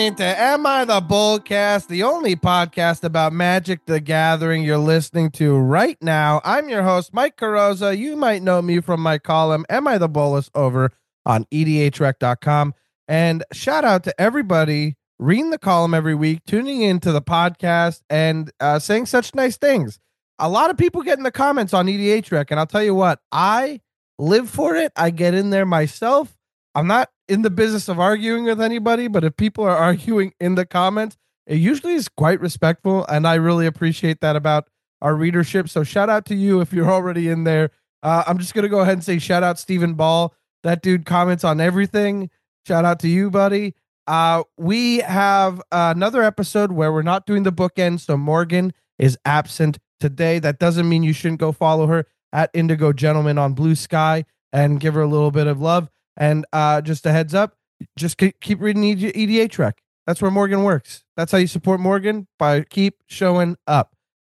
to Am I the Bullcast, the only podcast about Magic the Gathering you're listening to right now. I'm your host, Mike Carrozza. You might know me from my column, Am I the Bullist, over on EDHREC.com. And shout out to everybody reading the column every week, tuning into the podcast, and saying such nice things. A lot of people get in the comments on EDHREC, and I'll tell you what, I live for it. I get in there myself. I'm not in the business of arguing with anybody, but if people are arguing in the comments, it usually is quite respectful, and I really appreciate that about our readership. So shout out to you if you're already in there. I'm just going to go ahead and say shout out Stephen Ball. That dude comments on everything. Shout out to you, buddy. We have another episode where we're not doing the bookend, so Morgan is absent today. That doesn't mean you shouldn't go follow her at Indigo Gentleman on Blue Sky and give her a little bit of love. And just a heads up, just keep reading EDHREC. That's where Morgan works. That's how you support Morgan, by keep showing up.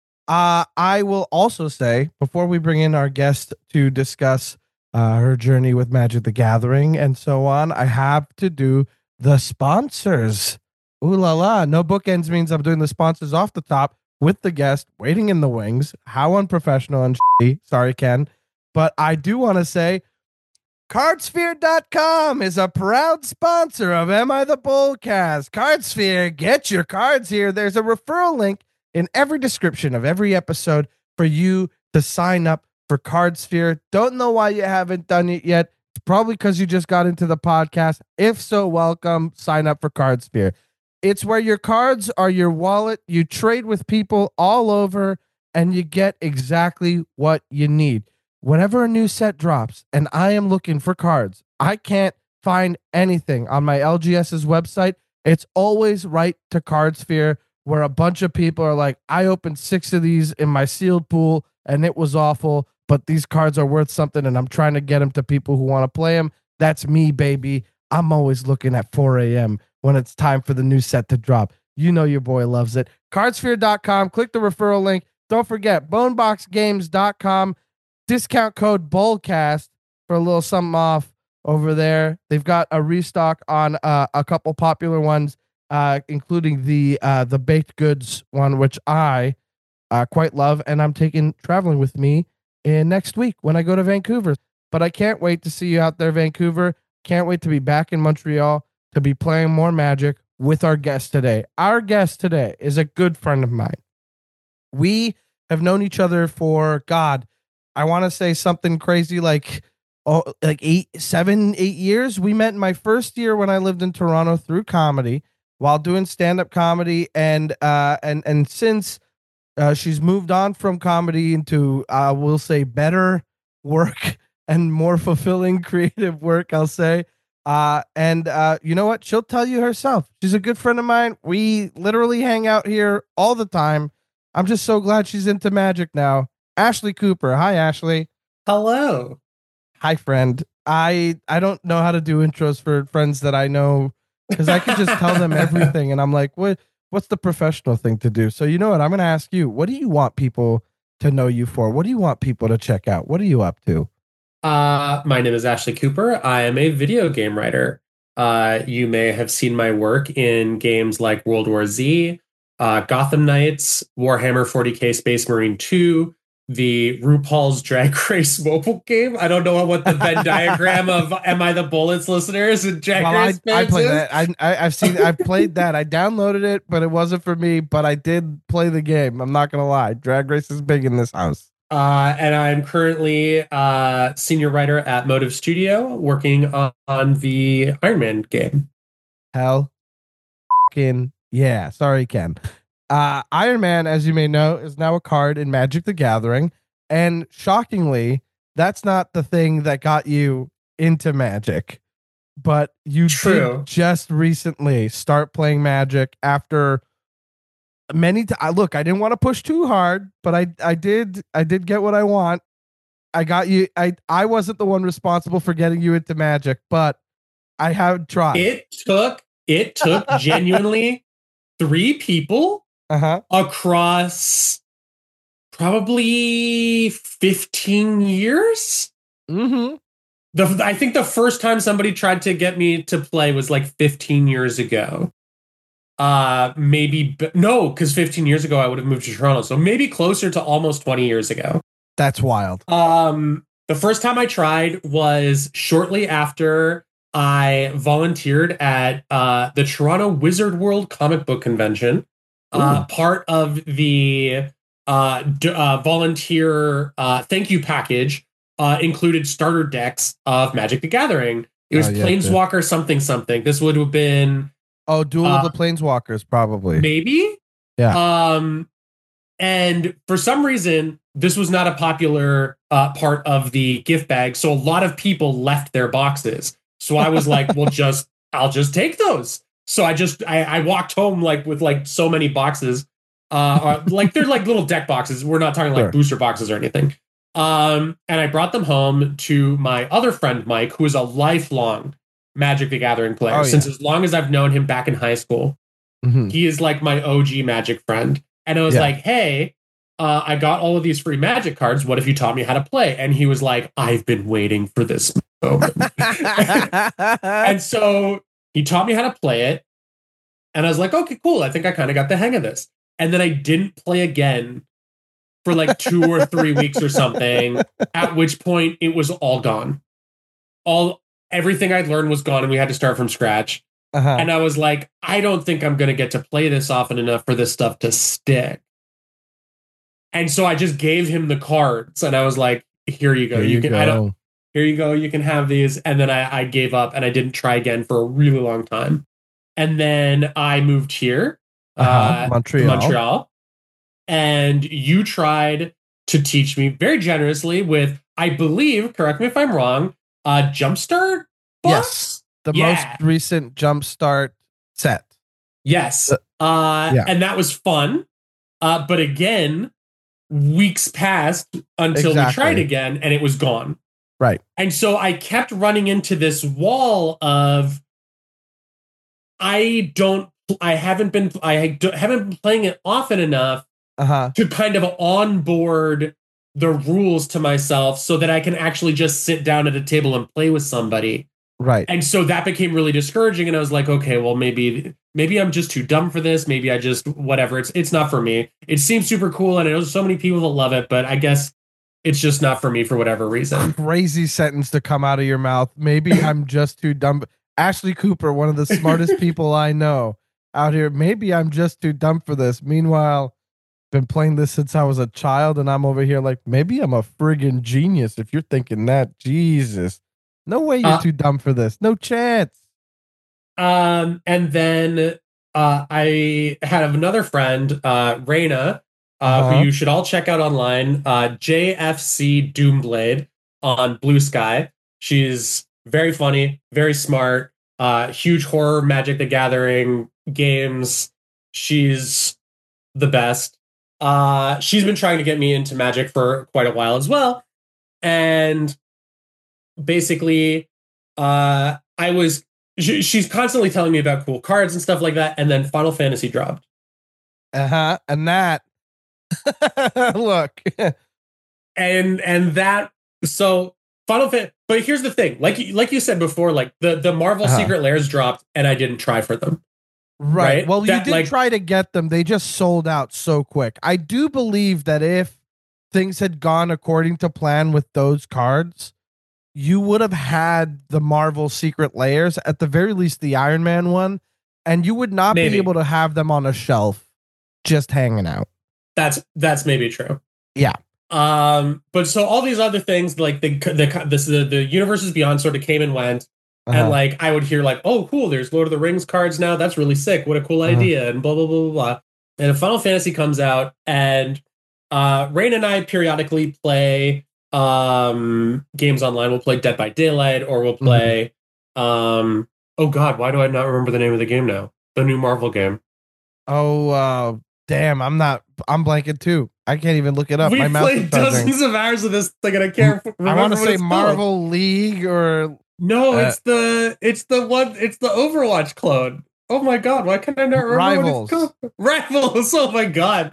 I will also say, before we bring in our guest to discuss her journey with Magic the Gathering and so on, I have to do the sponsors. Ooh la la. No bookends means I'm doing the sponsors off the top with the guest waiting in the wings. How unprofessional and shitty. Sorry, Ken. But I do want to say, Cardsphere.com is a proud sponsor of Am I the Bullcast. Cardsphere, get your cards here. There's a referral link in every description of every episode for you to sign up for Cardsphere. Don't know why you haven't done it yet. It's probably because you just got into the podcast. If so, welcome. Sign up for Cardsphere. It's where your cards are your wallet. You trade with people all over, and you get exactly what you need. Whenever a new set drops and I am looking for cards, I can't find anything on my LGS's website. It's always right to Cardsphere, where a bunch of people are like, I opened 6 of these in my sealed pool and it was awful, but these cards are worth something and I'm trying to get them to people who want to play them. That's me, baby. I'm always looking at 4 a.m. when it's time for the new set to drop. You know your boy loves it. Cardsphere.com. Click the referral link. Don't forget, boneboxgames.com. Discount code BULLCAST for a little something off over there. They've got a restock on a couple popular ones, including the baked goods one, which I quite love, and I'm taking traveling with me in next week when I go to Vancouver. But I can't wait to see you out there, Vancouver. Can't wait to be back in Montreal to be playing more Magic with our guest today. Our guest today is a good friend of mine. We have known each other for, God, I want to say something crazy like 8 years. We met in my first year when I lived in Toronto through comedy while doing stand-up comedy. And since she's moved on from comedy into, we'll say, better work and more fulfilling creative work, I'll say. And you know what? She'll tell you herself. She's a good friend of mine. We literally hang out here all the time. I'm just so glad she's into Magic now. Ashley Cooper. Hi, Ashley. Hello. Hi, friend. I don't know how to do intros for friends that I know because I can just tell them everything. And I'm like, what's the professional thing to do? So you know what? I'm going to ask you, what do you want people to know you for? What do you want people to check out? What are you up to? My name is Ashley Cooper. I am a video game writer. You may have seen my work in games like World War Z, Gotham Knights, Warhammer 40K Space Marine 2, the RuPaul's Drag Race mobile game. I don't know what the Venn diagram of Am I the Bullets listeners and Drag Race I played is. that. I've played that. I downloaded it, but it wasn't for me. But I did play the game. I'm not gonna lie. Drag Race is big in this house. And I'm currently senior writer at Motive Studio, working on the Iron Man game. Hell, yeah. Sorry, Ken. Iron Man, as you may know, is now a card in Magic the Gathering. And shockingly, that's not the thing that got you into Magic. But you did just recently start playing Magic after many times. Look, I didn't want to push too hard, but I did get what I want. I got you. I wasn't the one responsible for getting you into Magic, but I have tried. It took genuinely 3 people across probably 15 years. Mm-hmm. I think the first time somebody tried to get me to play was like 15 years ago. Maybe no, because 15 years ago I would have moved to Toronto, so maybe closer to almost 20 years ago. That's wild. The first time I tried was shortly after I volunteered at the Toronto Wizard World Comic Book Convention. Part of the volunteer thank you package included starter decks of Magic the Gathering. It was Planeswalker something something. This would have been Duel of the Planeswalkers, probably. Maybe. Yeah. And for some reason, this was not a popular part of the gift bag. So a lot of people left their boxes. So I was like, well, I'll just take those. So I walked home like with like so many boxes. Like they're like little deck boxes. We're not talking like booster boxes or anything. And I brought them home to my other friend, Mike, who is a lifelong Magic the Gathering player. Since as long as I've known him back in high school. Mm-hmm. He is like my OG Magic friend. And I was like, hey, I got all of these free Magic cards. What if you taught me how to play? And he was like, I've been waiting for this moment. And so he taught me how to play it. And I was like, okay, cool. I think I kind of got the hang of this. And then I didn't play again for like 2 or 3 weeks or something, at which point it was all gone. Everything I'd learned was gone and we had to start from scratch. And I was like, I don't think I'm going to get to play this often enough for this stuff to stick. And so I just gave him the cards and I was like, here you go. Here you go. You can have these. And then I gave up and I didn't try again for a really long time. And then I moved here, Montreal. And you tried to teach me very generously with, I believe, correct me if I'm wrong, Jumpstart box? Yes. The most recent Jumpstart set. Yes. And that was fun. But again, weeks passed until we tried again and it was gone. Right. And so I kept running into this wall of I haven't been playing it often enough to kind of onboard the rules to myself so that I can actually just sit down at a table and play with somebody. Right. And so that became really discouraging. And I was like, okay, well, maybe I'm just too dumb for this. Maybe I just, whatever. It's not for me. It seems super cool. And I know so many people that love it, but I guess it's just not for me for whatever reason. Crazy sentence to come out of your mouth. Maybe I'm just too dumb. Ashley Cooper, one of the smartest people I know out here. Maybe I'm just too dumb for this. Meanwhile, been playing this since I was a child. And I'm over here like, maybe I'm a friggin' genius. If you're thinking that, Jesus. No way you're too dumb for this. No chance. And then I had another friend, Raina, who you should all check out online, JFC Doomblade on Blue Sky. She's very funny, very smart, huge horror Magic the Gathering games. She's the best. She's been trying to get me into Magic for quite a while as well. And basically, she's constantly telling me about cool cards and stuff like that, and then Final Fantasy dropped. And that look. and that so Final Fantasy, but here's the thing, like you said before, like the Marvel Secret Lairs dropped and I didn't try for them. Right. Well, you did try to get them. They just sold out so quick. I do believe that if things had gone according to plan with those cards, you would have had the Marvel Secret Lairs, at the very least the Iron Man one, and you would not be able to have them on a shelf just hanging out. That's maybe true. Yeah. But so all these other things, like the Universes Beyond sort of came and went, and like I would hear like, oh cool, there's Lord of the Rings cards now. That's really sick. What a cool idea, and blah blah blah blah blah. And if Final Fantasy comes out, and Rain and I periodically play games online. We'll play Dead by Daylight, or we'll play oh god, why do I not remember the name of the game now? The new Marvel game. Oh damn, I'm blanking too. I can't even look it up. We played dozens of hours of this thing and I can't remember. I want to say Marvel called. League or no, it's the Overwatch clone. Oh my god, why can't I not remember Rivals. What it's called? Rivals. Oh my god.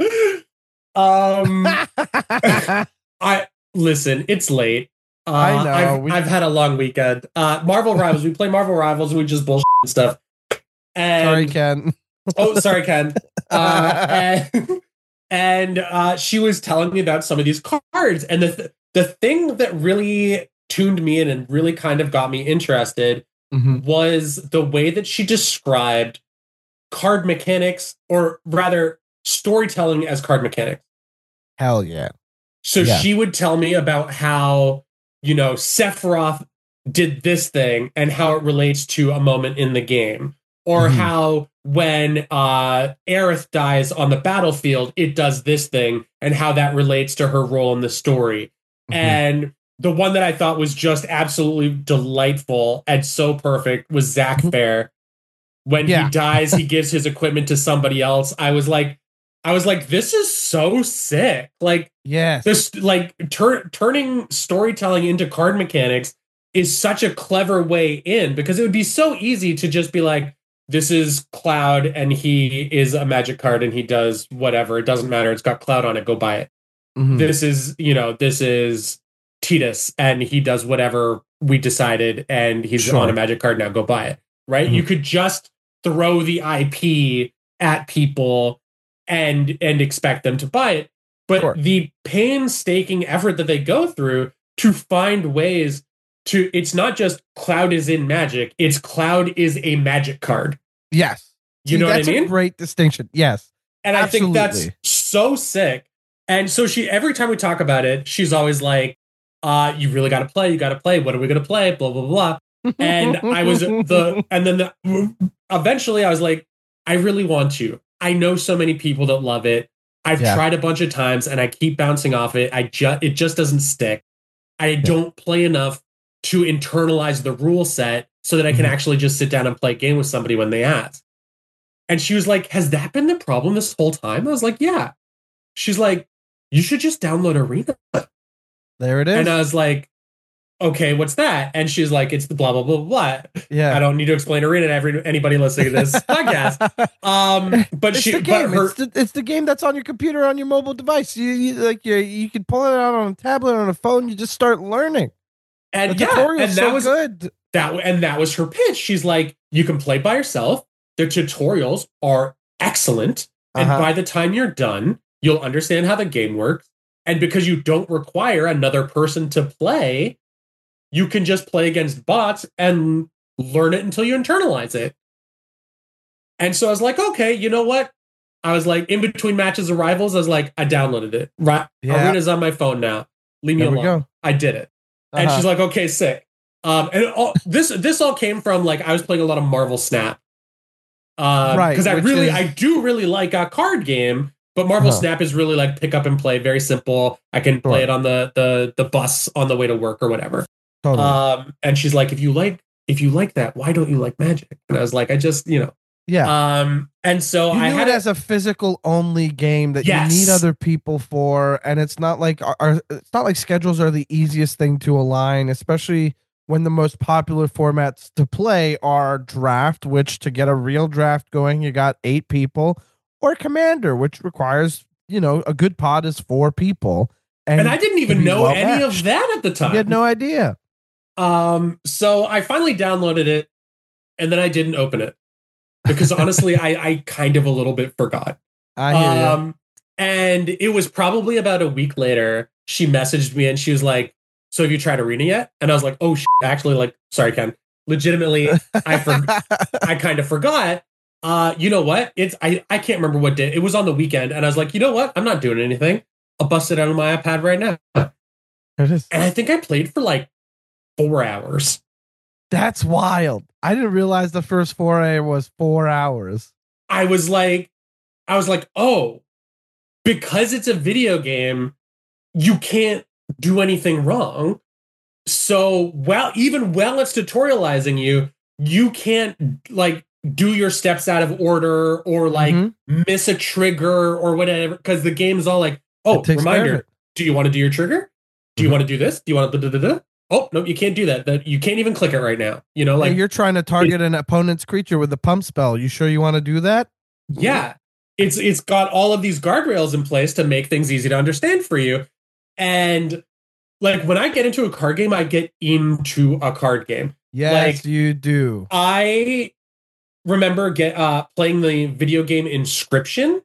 Listen, it's late. I know. I've had a long weekend. Marvel Rivals. We play Marvel Rivals and we just bullshit and stuff. And sorry, Ken. Oh, sorry, Ken. And she was telling me about some of these cards, and the thing that really tuned me in and really kind of got me interested was the way that she described card mechanics, or rather storytelling as card mechanics. Hell yeah. So Yeah. she would tell me about how, Sephiroth did this thing and how it relates to a moment in the game. Or how when Aerith dies on the battlefield, it does this thing and how that relates to her role in the story. And the one that I thought was just absolutely delightful and so perfect was Zack Fair. When he dies, he gives his equipment to somebody else. I was like, this is so sick. Like, this, like, turning storytelling into card mechanics is such a clever way in, because it would be so easy to just be like, this is Cloud and he is a magic card and he does whatever. It doesn't matter. It's got Cloud on it. Go buy it. This is, this is Tidus and he does whatever we decided and he's on a magic card now. Go buy it. Right? You could just throw the IP at people and expect them to buy it. But the painstaking effort that they go through to find ways to, it's not just Cloud is in Magic, it's Cloud is a Magic card. Yes. You know what I mean? That's a great distinction. Yes. And absolutely. I think that's so sick. And so every time we talk about it, she's always like, you really got to play. You got to play. What are we going to play? Blah, blah, blah. And eventually I was like, I really want to. I know so many people that love it. I've tried a bunch of times and I keep bouncing off it. It just doesn't stick. I don't play enough to internalize the rule set so that I can actually just sit down and play a game with somebody when they ask. And she was like, has that been the problem this whole time? I was like, yeah. She's like, you should just download Arena. There it is. And I was like, okay, what's that? And she's like, it's the blah, blah, blah, blah. Yeah. I don't need to explain Arena to anybody listening to this podcast. But it's the game. It's the game that's on your computer, on your mobile device. You can pull it out on a tablet, on a phone. You just start learning. And the tutorial's that was good. That was her pitch. She's like, you can play by yourself. The tutorials are excellent. And by the time you're done, you'll understand how the game works. And because you don't require another person to play, you can just play against bots and learn it until you internalize it. And so I was like, okay, you know what? I was like, in between matches of Rivals, I was like, I downloaded it. Arena's on my phone now. Leave me alone. I did it. And she's like, okay, sick. And this all came from, like, I was playing a lot of Marvel Snap. Because I do really like a card game, but Marvel Snap is really like pick up and play, very simple. I can play it on the bus on the way to work or whatever. Totally. And she's like, if you like that, why don't you like Magic? And I was like, I just, Yeah. And so I had it as a physical only game that you need other people for, and it's not like schedules are the easiest thing to align, especially when the most popular formats to play are draft, which to get a real draft going, you got 8 people, or Commander, which requires, a good pod is 4 people. And I didn't even know any of that at the time. You had no idea. So I finally downloaded it, and then I didn't open it. Because honestly, I kind of a little bit forgot. I hear you. And it was probably about a week later, she messaged me and she was like, so have you tried Arena yet? And I was like, oh, actually, like, sorry, Ken. Legitimately, I kind of forgot. You know what? I can't remember what day. It was on the weekend. And I was like, you know what? I'm not doing anything. I'll bust it out on my iPad right now. It is. And I think I played for like 4 hours. That's wild. I didn't realize the first foray was 4 hours. I was like, oh, because it's a video game, you can't do anything wrong. So even while it's tutorializing you, you can't like do your steps out of order or like miss a trigger or whatever. Because the game's all like, oh, reminder, do you want to do your trigger? Do you want to do this? Do you want to oh, no, you can't do that. You can't even click it right now. Like you're trying to target an opponent's creature with a pump spell. You sure you want to do that? Yeah. It's got all of these guardrails in place to make things easy to understand for you. And like when I get into a card game, I get into a card game. Yes, like, you do. I remember playing the video game Inscription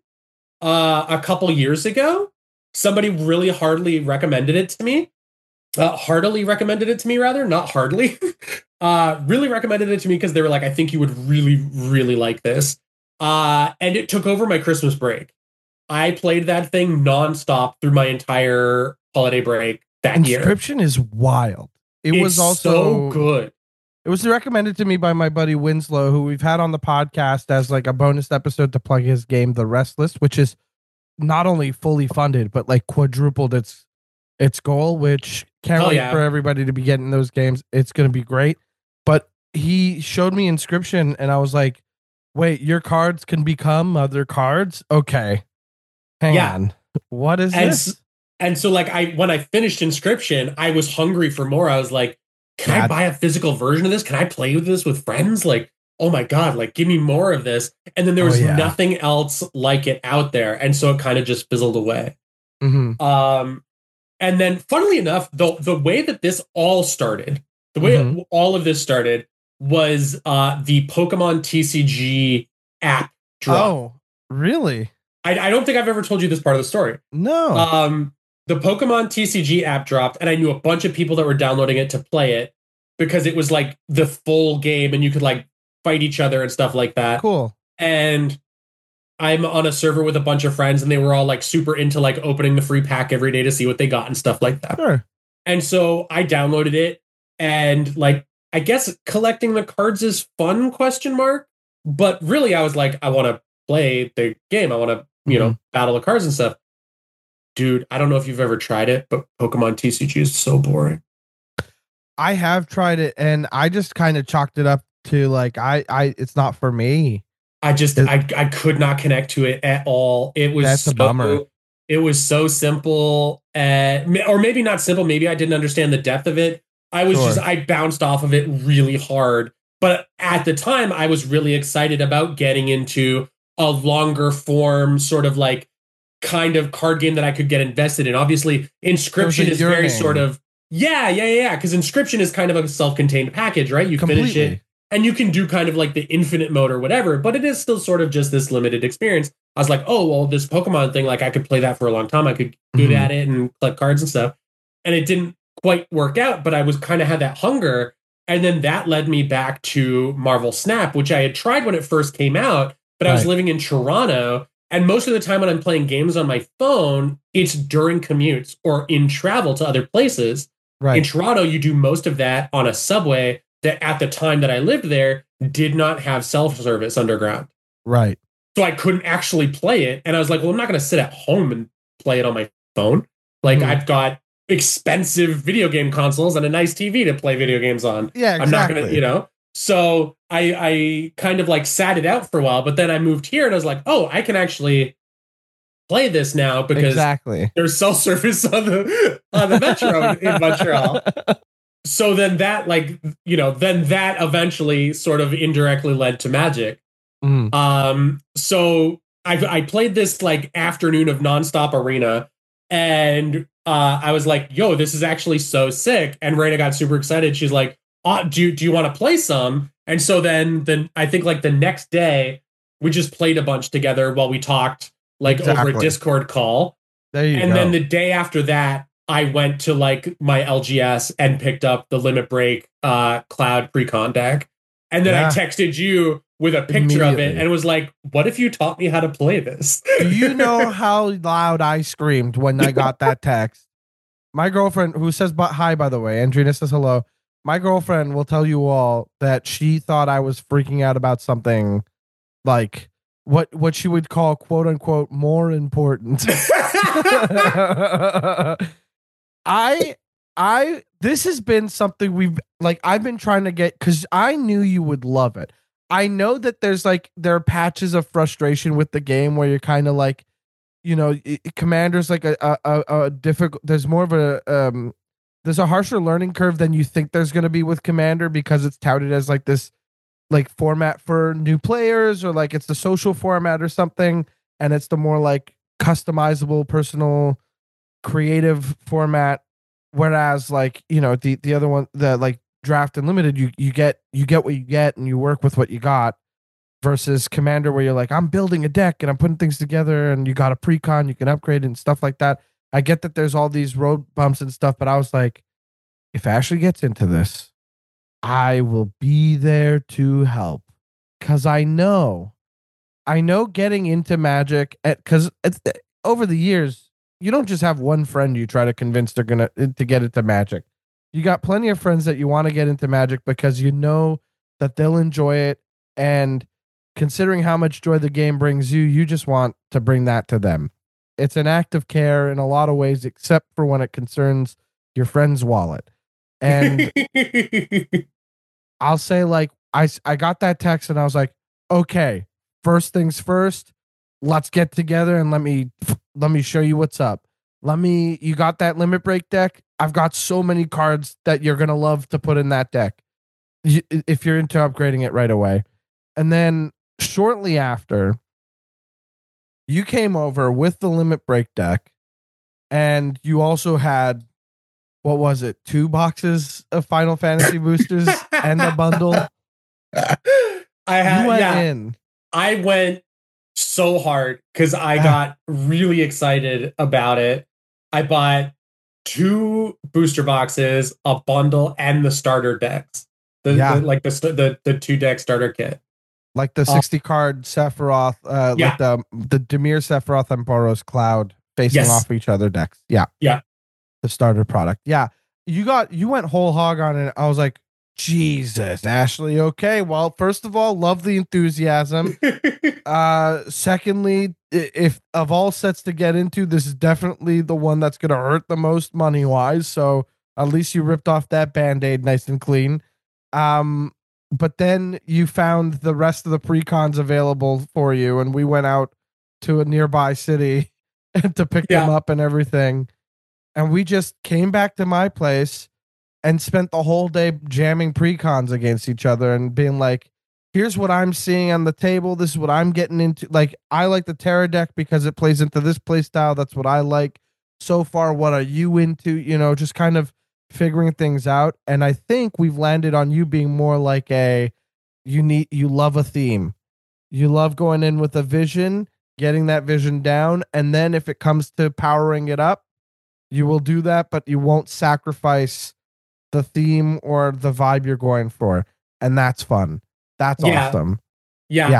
a couple years ago. Somebody really hardly recommended it to me. Heartily recommended it to me, rather, not hardly. Really recommended it to me because they were like, I think you would really, really like this. And it took over my Christmas break. I played that thing nonstop through my entire holiday break that year. Inscription is wild. It's was also so good. It was recommended to me by my buddy Winslow, who we've had on the podcast as like a bonus episode to plug his game, The Restless, which is not only fully funded, but like quadrupled its goal, which can't wait for everybody to be getting those games. It's going to be great. But he showed me Inscription and I was like, wait, your cards can become other cards? Okay. Hang on. What is this? And so like when I finished Inscription, I was hungry for more. I was like, can I buy a physical version of this? Can I play with this with friends? Like, oh my God, like give me more of this. And then there was nothing else like it out there. And so it kind of just fizzled away. Mm-hmm. And then funnily enough, the way that this all started, the way all of this started was the Pokemon TCG app drop. Oh, really? I don't think I've ever told you this part of the story. No. The Pokemon TCG app dropped, and I knew a bunch of people that were downloading it to play it because it was like the full game and you could like fight each other and stuff like that. Cool. And I'm on a server with a bunch of friends and they were all like super into like opening the free pack every day to see what they got and stuff like that. Sure. And so I downloaded it and like, I guess collecting the cards is fun, ? But really I was like, I want to play the game. I want to, you know, battle the cards and stuff. Dude, I don't know if you've ever tried it, but Pokemon TCG is so boring. I have tried it, and I just kind of chalked it up to like it's not for me. I could not connect to it at all. It was a bummer. It was so simple, or maybe not simple. Maybe I didn't understand the depth of it. I bounced off of it really hard. But at the time, I was really excited about getting into a longer form, sort of like kind of card game that I could get invested in. Obviously, Inscription is very sort of because Inscription is kind of a self-contained package, right? You finish it and you can do kind of like the infinite mode or whatever, but it is still sort of just this limited experience. I was like, oh well, this Pokemon thing, like I could play that for a long time. I could get at it and collect cards and stuff, and it didn't quite work out, but I was kind of had that hunger. And then that led me back to Marvel Snap, which I had tried when it first came out, but I was living in Toronto. And most of the time when I'm playing games on my phone, it's during commutes or in travel to other places. Right. In Toronto, you do most of that on a subway that at the time that I lived there did not have self-service underground. Right. So I couldn't actually play it. And I was like, well, I'm not going to sit at home and play it on my phone. Like I've got expensive video game consoles and a nice TV to play video games on. Yeah, exactly. I'm not going to, you know. So I kind of like sat it out for a while, but then I moved here and I was like, oh, I can actually play this now because there's self-service on the metro in Montreal. So then that that eventually sort of indirectly led to Magic. So I played this like afternoon of nonstop arena and I was like, yo, this is actually so sick. And Raina got super excited. She's like, do you want to play some? And so then I think like the next day we just played a bunch together while we talked like over a Discord call. There you go. And then the day after that, I went to like my LGS and picked up the Limit Break Cloud Precon deck. And then I texted you with a picture of it and was like, what if you taught me how to play this? Do you know how loud I screamed when I got that text? My girlfriend, who says hi, by the way, Andrina says hello. My girlfriend will tell you all that she thought I was freaking out about something like what she would call quote unquote more important. This has been something I've been trying to get because I knew you would love it. I know that there are patches of frustration with the game where you're kind of like, you know, Commander's like a difficult. There's more of there's a harsher learning curve than you think there's going to be with Commander because it's touted as like this like format for new players or like it's the social format or something, and it's the more like customizable, personal, creative format. Whereas like, you know, the other one, the like draft and limited, you get what you get and you work with what you got. versus Commander, where you're like, I'm building a deck and I'm putting things together, and you got a precon, you can upgrade and stuff like that. I get that there's all these road bumps and stuff, but I was like, if Ashley gets into this, I will be there to help, because I know getting into Magic, because over the years, you don't just have one friend you try to convince they're gonna to get into Magic. You got plenty of friends that you want to get into Magic because you know that they'll enjoy it, and considering how much joy the game brings you, you just want to bring that to them. It's an act of care in a lot of ways, except for when it concerns your friend's wallet. And I'll say, like, I got that text and I was like, okay, first things first, let's get together and let me show you what's up. You got that limit break deck? I've got so many cards that you're going to love to put in that deck if you're into upgrading it right away. And then shortly after, you came over with the limit break deck, and you also had, what was it, 2 boxes of Final Fantasy boosters and a bundle. I went so hard because I got really excited about it. I bought 2 booster boxes, a bundle, and the starter decks. The 2 deck starter kit. Like the 60 card Sephiroth, like the Dimir Sephiroth and Boros Cloud facing off each other decks. Yeah. Yeah. The starter product. Yeah. You went whole hog on it. I was like, Jesus, Ashley. Okay. Well, first of all, love the enthusiasm. Secondly, if of all sets to get into, this is definitely the one that's going to hurt the most money wise. So at least you ripped off that Band-Aid nice and clean. But then you found the rest of the precons available for you, and we went out to a nearby city to pick them up and everything. And we just came back to my place and spent the whole day jamming precons against each other and being like, here's what I'm seeing on the table. This is what I'm getting into. Like, I like the Terra deck because it plays into this play style. That's what I like. So far, what are you into? You know, just kind of figuring things out. And I think we've landed on you being more like you love a theme. You love going in with a vision, getting that vision down. And then if it comes to powering it up, you will do that, but you won't sacrifice the theme or the vibe you're going for. And that's fun. That's awesome. Yeah.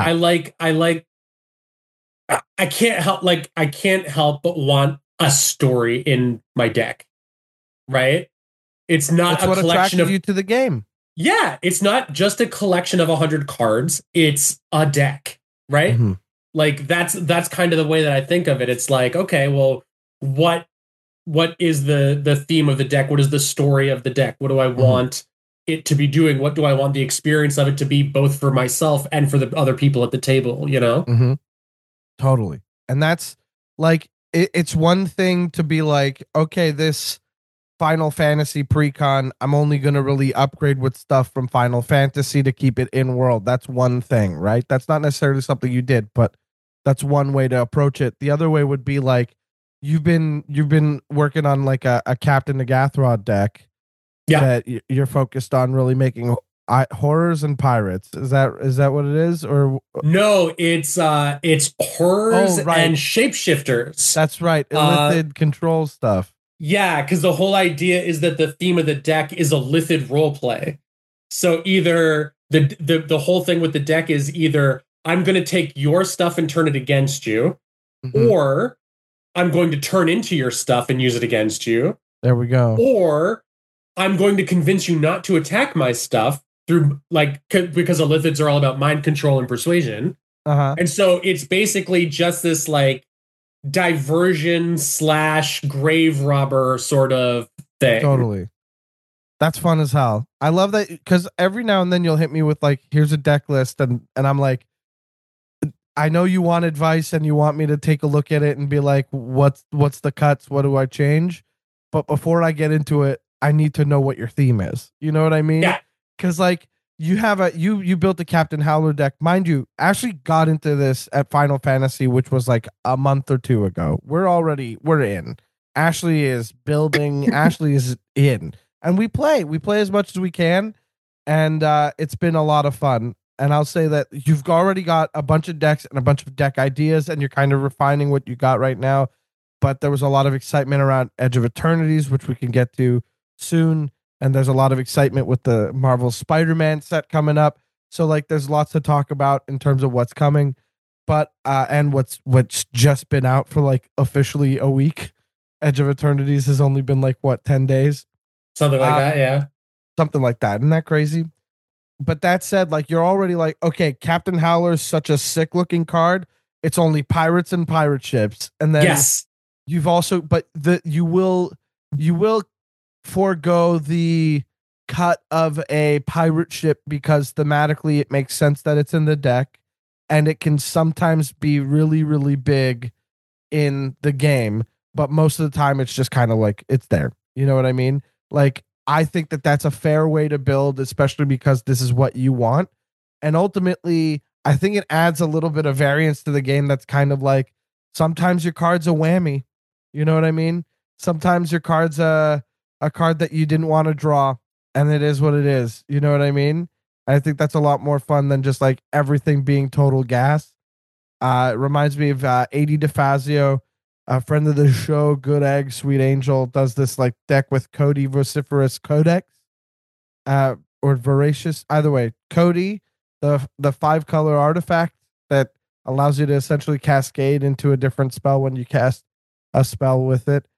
I can't help but want a story in my deck. Right? It's not a collection of you to the game. Yeah, it's not just a collection of 100 cards. It's a deck, right? Mm-hmm. Like that's kind of the way that I think of it. It's like, okay, well, what is the theme of the deck? What is the story of the deck? What do I want it to be doing? What do I want the experience of it to be, both for myself and for the other people at the table, you know? Mm-hmm. Totally. And that's like, it's one thing to be like, okay, this Final Fantasy precon, I'm only going to really upgrade with stuff from Final Fantasy to keep it in world. That's one thing, right? That's not necessarily something you did, but that's one way to approach it. The other way would be like, you've been working on like a Captain Nagathrod deck that you're focused on really making horrors and pirates. Is that what it is? Or no, it's horrors and shapeshifters. That's right. Illithid control stuff. Yeah, because the whole idea is that the theme of the deck is a Lithid roleplay. So either the whole thing with the deck is either I'm going to take your stuff and turn it against you, or I'm going to turn into your stuff and use it against you. There we go. Or I'm going to convince you not to attack my stuff through, like, because the Lithids are all about mind control and persuasion. And so it's basically just this like diversion / grave robber sort of thing. Totally. That's fun as hell. I love that, because every now and then you'll hit me with like, here's a deck list, and I'm like, I know you want advice and you want me to take a look at it and be like, what's the cuts? What do I change? But before I get into it, I need to know what your theme is. You know what I mean? Yeah. Because like you built a Captain Howler deck. Mind you, Ashley got into this at Final Fantasy, which was like a month or 2 ago. We're in. Ashley is building. Ashley is in. And we play as much as we can. And it's been a lot of fun. And I'll say that you've already got a bunch of decks and a bunch of deck ideas, and you're kind of refining what you got right now. But there was a lot of excitement around Edge of Eternities, which we can get to soon. And there's a lot of excitement with the Marvel Spider-Man set coming up. So like there's lots to talk about in terms of what's coming. But and what's just been out for like officially a week. Edge of Eternities has only been like what, 10 days? Something like that, yeah. Something like that. Isn't that crazy? But that said, like you're already like, okay, Captain Howler is such a sick looking card. It's only pirates and pirate ships. And then Yes. you've also, but you will forego the cut of a pirate ship because thematically it makes sense that it's in the deck, and it can sometimes be really, really big in the game, but most of the time it's just kind of like it's there. You know what I mean? Like I think that that's a fair way to build, especially because this is what you want. And ultimately, I think it adds a little bit of variance to the game that's kind of like sometimes your card's a whammy. You know what I mean? Sometimes your card's a card that you didn't want to draw, and it is what it is. You know what I mean? I think that's a lot more fun than just like everything being total gas. It reminds me of AD DeFazio, a friend of the show, Good Egg, Sweet Angel, does this like deck with Cody Vociferous Codex, or Voracious. Either way, Cody, the 5-color artifact that allows you to essentially cascade into a different spell when you cast a spell with it.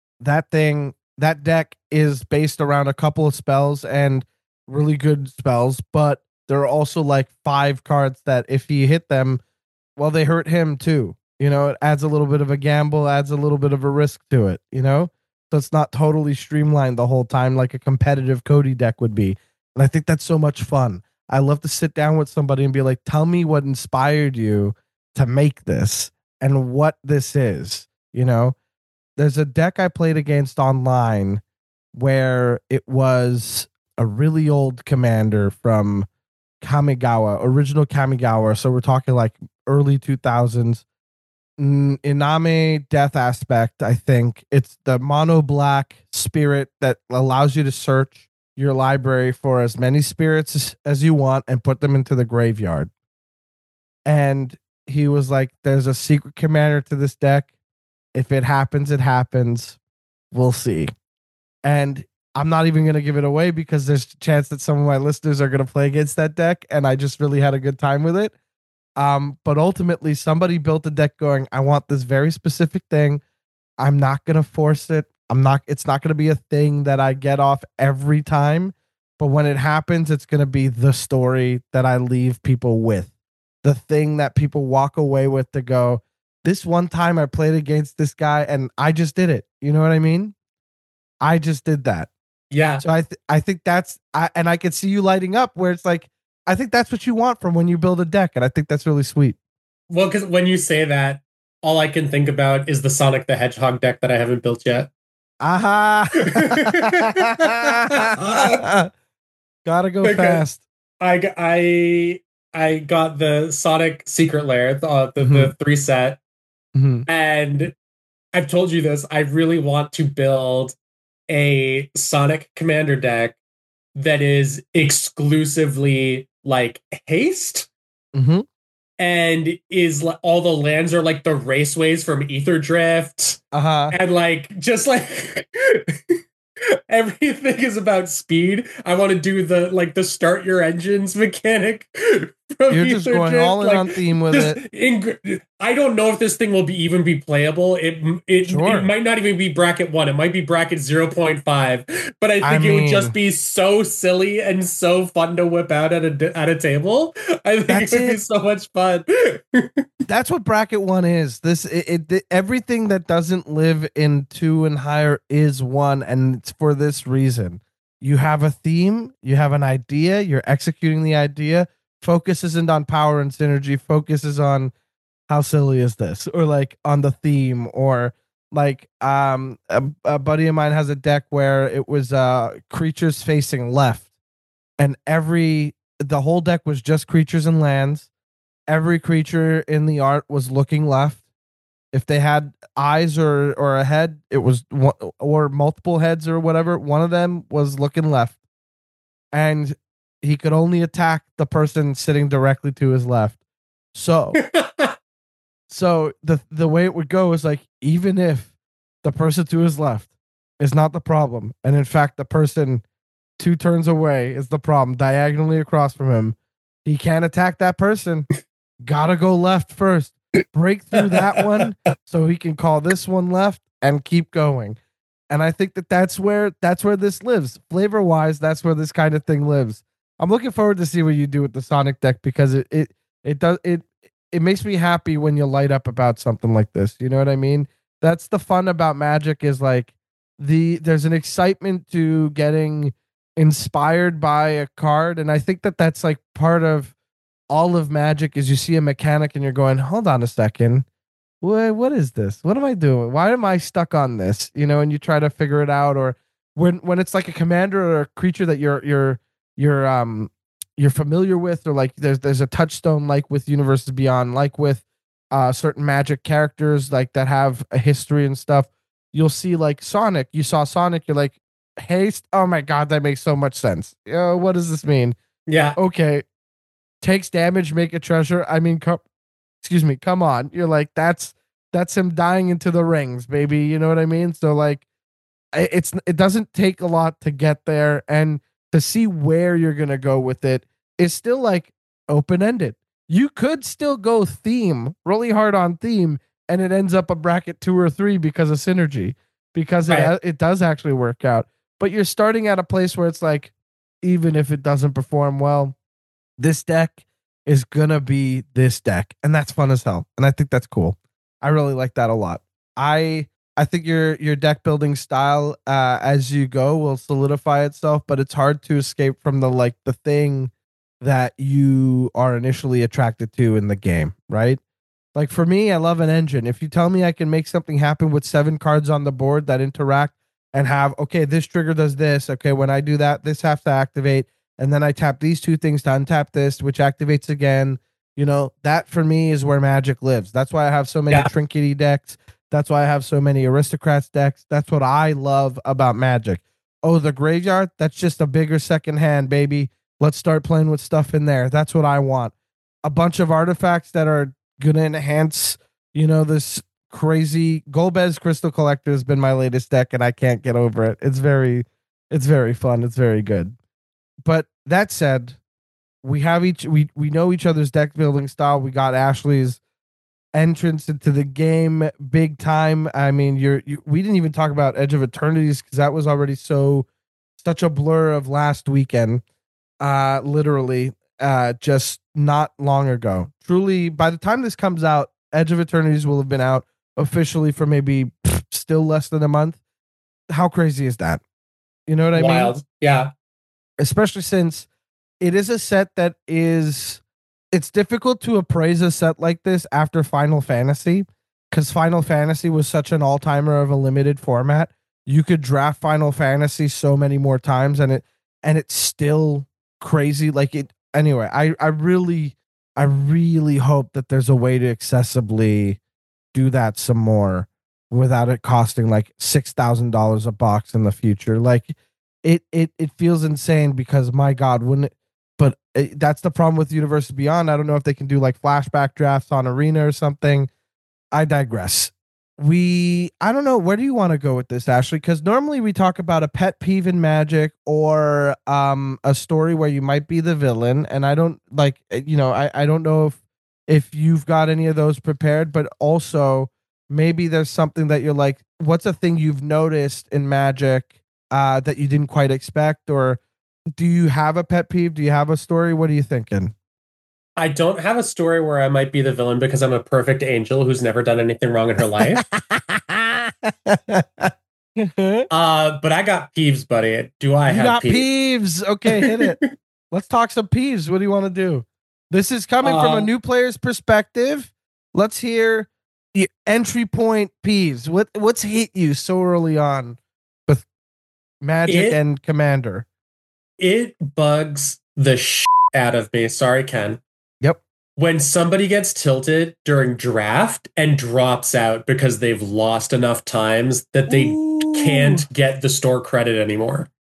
That deck is based around a couple of spells and really good spells, but there are also like 5 cards that if he hit them, well, they hurt him too. You know, it adds a little bit of a gamble, adds a little bit of a risk to it, you know? So it's not totally streamlined the whole time like a competitive Cody deck would be. And I think that's so much fun. I love to sit down with somebody and be like, tell me what inspired you to make this and what this is, you know? There's a deck I played against online where it was a really old commander from Kamigawa, original Kamigawa. So we're talking like early 2000s. Iname Death Aspect, I think. It's the mono black spirit that allows you to search your library for as many spirits as you want and put them into the graveyard. And he was like, there's a secret commander to this deck. If it happens, it happens. We'll see. And I'm not even going to give it away because there's a chance that some of my listeners are going to play against that deck. And I just really had a good time with it. But ultimately, somebody built a deck going, I want this very specific thing. I'm not going to force it. It's not going to be a thing that I get off every time. But when it happens, it's going to be the story that I leave people with. The thing that people walk away with to go, this one time I played against this guy and I just did it. You know what I mean? I just did that. Yeah. So I think and I could see you lighting up where it's like, I think that's what you want from when you build a deck. And I think that's really sweet. Well, because when you say that, all I can think about is the Sonic the Hedgehog deck that I haven't built yet. Aha. Gotta go fast. I got the Sonic Secret Lair, the 3 set. Mm-hmm. And I've told you this, I really want to build a Sonic Commander deck that is exclusively like haste. Mm-hmm. And is like all the lands are like the raceways from Ether Drift. And like just like everything is about speed. I want to do the start your engines mechanic. You're just going all in on theme with it. I don't know if this thing will even be playable. It might not even be bracket 1. It might be bracket 0.5. But I think it would just be so silly and so fun to whip out at a table. I think it would be so much fun. That's what bracket 1 is. Everything that doesn't live in 2 and higher is 1, and it's for this reason. You have a theme, you have an idea, you're executing the idea. Focus isn't on power and synergy. Focus is on how silly is this, or like on the theme, or like a buddy of mine has a deck where it was creatures facing left, and the whole deck was just creatures and lands. Every creature in the art was looking left. If they had eyes or a head, it was or multiple heads or whatever. One of them was looking left, and he could only attack the person sitting directly to his left. So the way it would go is like, even if the person to his left is not the problem, and in fact the person 2 turns away is the problem, diagonally across from him, he can't attack that person. Gotta go left first, break through that one so he can call this one left and keep going. And I think that's where this lives. Flavor wise, that's where this kind of thing lives. I'm looking forward to see what you do with the Sonic deck, because it makes me happy when you light up about something like this. You know what I mean? That's the fun about Magic, is like there's an excitement to getting inspired by a card, and I think that's like part of all of Magic, is you see a mechanic and you're going, hold on a second, what is this? What am I doing? Why am I stuck on this? You know, and you try to figure it out. Or when it's like a commander or a creature that you're familiar with, or like there's a touchstone, like with Universes Beyond, like with certain Magic characters like that have a history and stuff. You'll see like Sonic. You saw Sonic, you're like, haste. Oh my god, that makes so much sense. What does this mean? Yeah. Okay. Takes damage, make a treasure. I mean, come on. You're like, that's him dying into the rings, baby. You know what I mean? So like, it doesn't take a lot to get there, and to see where you're gonna go with it is still like open ended. You could still go theme really hard on theme, and it ends up a bracket 2 or 3 because of synergy, because Right. it does actually work out. But you're starting at a place where it's like, even if it doesn't perform well, this deck is gonna be this deck, and that's fun as hell. And I think that's cool. I really like that a lot. I think your deck building style, as you go, will solidify itself, but it's hard to escape from the thing that you are initially attracted to in the game, right? Like for me, I love an engine. If you tell me I can make something happen with 7 cards on the board that interact and have, okay, this trigger does this. Okay, when I do that, this has to activate. And then I tap these 2 things to untap this, which activates again. You know, that for me is where Magic lives. That's why I have so many Trinkety decks. That's why I have so many Aristocrats decks. That's what I love about Magic. Oh, the graveyard? That's just a bigger second hand, baby. Let's start playing with stuff in there. That's what I want. A bunch of artifacts that are going to enhance, this crazy Golbez Crystal Collector has been my latest deck, and I can't get over it. It's very fun. It's very good. But that said, we know each other's deck building style. We got Ashley's entrance into the game big time. I mean, we didn't even talk about Edge of Eternities, because that was already such a blur of last weekend. Literally, just not long ago. Truly, by the time this comes out, Edge of Eternities will have been out officially for maybe still less than a month. How crazy is that? You know what I mean? Wild. Yeah. Especially since it is a set that it's difficult to appraise a set like this after Final Fantasy, because Final Fantasy was such an all-timer of a limited format. You could draft Final Fantasy so many more times, and it's still crazy. Like it anyway. I really hope that there's a way to accessibly do that some more without it costing like $6,000 a box in the future. Like it feels insane, because my God, wouldn't it? But that's the problem with Universes Beyond. I don't know if they can do like flashback drafts on Arena or something. I digress. I don't know. Where do you want to go with this, Ashley? Because normally we talk about a pet peeve in Magic, or a story where you might be the villain. And I don't like, I don't know if you've got any of those prepared, but also maybe there's something that you're like, what's a thing you've noticed in Magic that you didn't quite expect? Or do you have a pet peeve? Do you have a story? What are you thinking? I don't have a story where I might be the villain, because I'm a perfect angel who's never done anything wrong in her life. But I got peeves, buddy. Do I have got peeves? Okay, hit it. Let's talk some peeves. What do you want to do? This is coming from a new player's perspective. Let's hear the entry point peeves. What's hit you so early on with Magic and Commander? It bugs the out of me. Sorry, Ken. Yep. When somebody gets tilted during draft and drops out because they've lost enough times that they can't get the store credit anymore.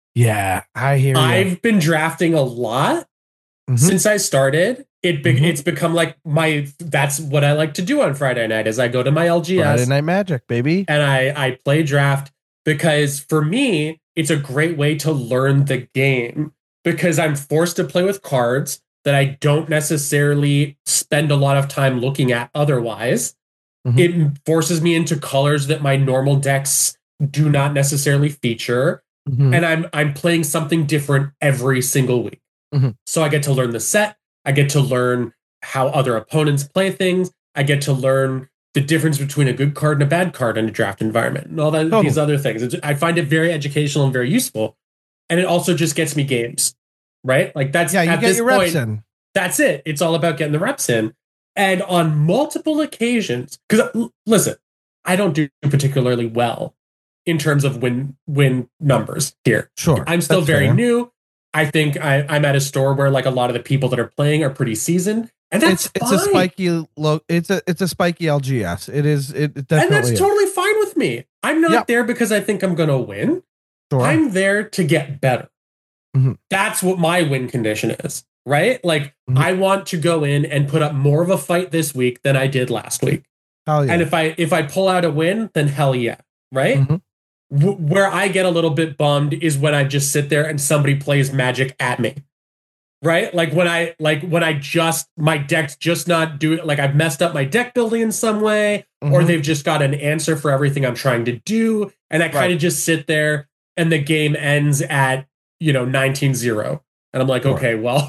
Yeah, I hear you. I've been drafting a lot since I started. It's become like that's what I like to do on Friday night is I go to my Friday LGS Night Magic, baby. and I play draft because for me, it's a great way to learn the game because I'm forced to play with cards that I don't necessarily spend a lot of time looking at otherwise. It forces me into colors that my normal decks do not necessarily feature. And I'm playing something different every single week. So I get to learn the set. I get to learn how other opponents play things. I get to learn the difference between a good card and a bad card in a draft environment and all that these other things. I find it very educational and very useful. And it also just gets me games, right? Like that's you at get this your point, reps in. That's it. It's all about getting the reps in. And on multiple occasions, because listen, I don't do particularly well in terms of win numbers here. Sure. I'm still very new. I think I'm at a store where like a lot of the people that are playing are pretty seasoned, and that's it's a spiky it's a spiky LGS. It is it definitely and that's totally fine with me. I'm not there because I think I'm going to win. Sure. I'm there to get better. That's what my win condition is, right? Like I want to go in and put up more of a fight this week than I did last week. Hell yeah. And if I pull out a win, then hell yeah, right? Where I get a little bit bummed is when I just sit there and somebody plays Magic at me, right? Like when I just my deck's just not doing, like I've messed up my deck building in some way, or they've just got an answer for everything I'm trying to do, and I kind of just sit there and the game ends at 19-0, and I'm like, okay, well,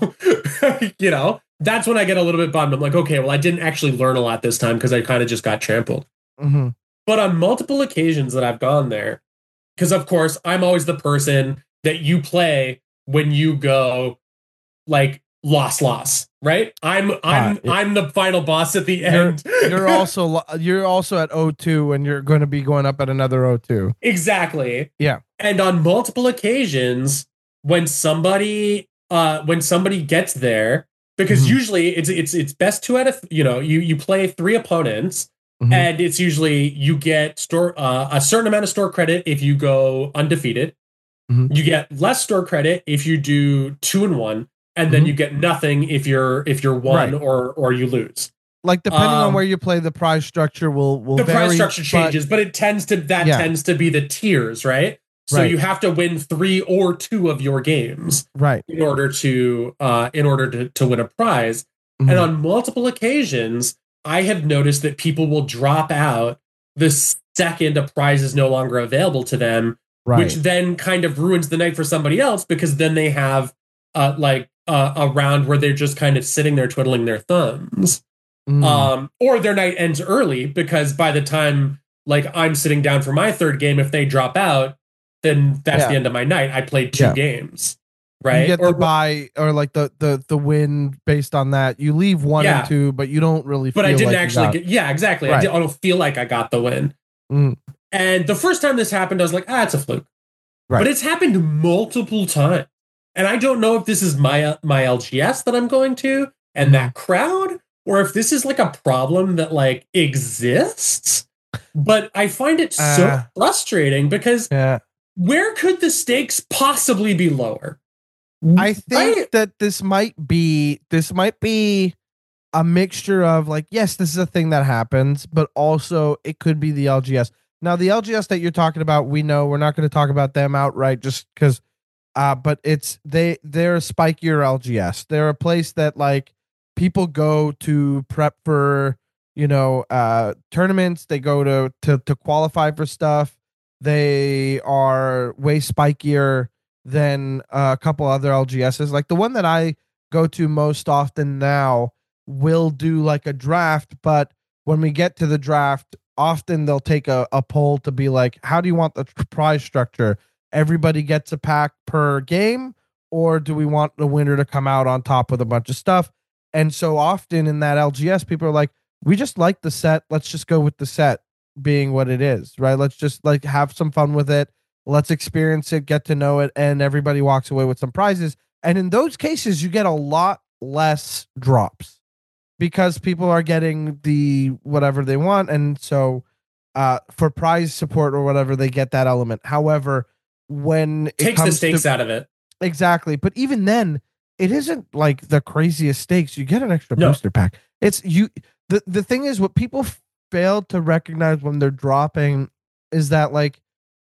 that's when I get a little bit bummed. I'm like, okay, well, I didn't actually learn a lot this time because I kind of just got trampled. But on multiple occasions that I've gone there, because of course I'm always the person that you play when you go like loss, right? I'm the final boss at the end. You're also at 0-2 and you're going to be going up at another 0-2. Exactly. Yeah. And on multiple occasions when somebody gets there, because usually it's best 2 out of you play 3 opponents. And it's usually you get a certain amount of store credit if you go undefeated. You get less store credit if you do 2-1, and then you get nothing if you're 1 or you lose. Like depending on where you play, the prize structure will the vary, prize structure changes, but it tends to be the tiers, right? So you have to win 3 or 2 of your games, in order to win a prize. And on multiple occasions, I have noticed that people will drop out the second a prize is no longer available to them, which then kind of ruins the night for somebody else, because then they have a round where they're just kind of sitting there twiddling their thumbs. Or their night ends early because by the time like I'm sitting down for my 3rd game, if they drop out, then that's the end of my night. I played 2 games. Right. You get the buy or like the win based on that. You leave 1 and 2, but you don't really feel I didn't like actually get. Yeah, exactly. I don't feel like I got the win. And the first time this happened, I was like, it's a fluke. But it's happened multiple times. And I don't know if this is my LGS that I'm going to and that crowd, or if this is like a problem that like exists. But I find it so frustrating because where could the stakes possibly be lower? I think that this might be a mixture of like, yes, this is a thing that happens, but also it could be the LGS. Now, the LGS that you're talking about, we know we're not going to talk about them outright just because, but they're a spikier LGS. They're a place that like people go to prep for, tournaments. They go to qualify for stuff. They are way spikier than a couple other LGSs. Like the one that I go to most often now will do like a draft, but when we get to the draft, often they'll take a poll to be like, how do you want the prize structure? Everybody gets a pack per game, or do we want the winner to come out on top with a bunch of stuff? And so often in that LGS, people are like, we just like the set. Let's just go with the set being what it is, right? Let's just like have some fun with it. Let's experience it, get to know it, and everybody walks away with some prizes. And in those cases, you get a lot less drops because people are getting the whatever they want. And so for prize support or whatever, they get that element. However, when it Takes the comes stakes to out of it. exactly. But even then, it isn't like the craziest stakes. You get an extra No. booster pack. It's you. The thing is, what people fail to recognize when they're dropping is that like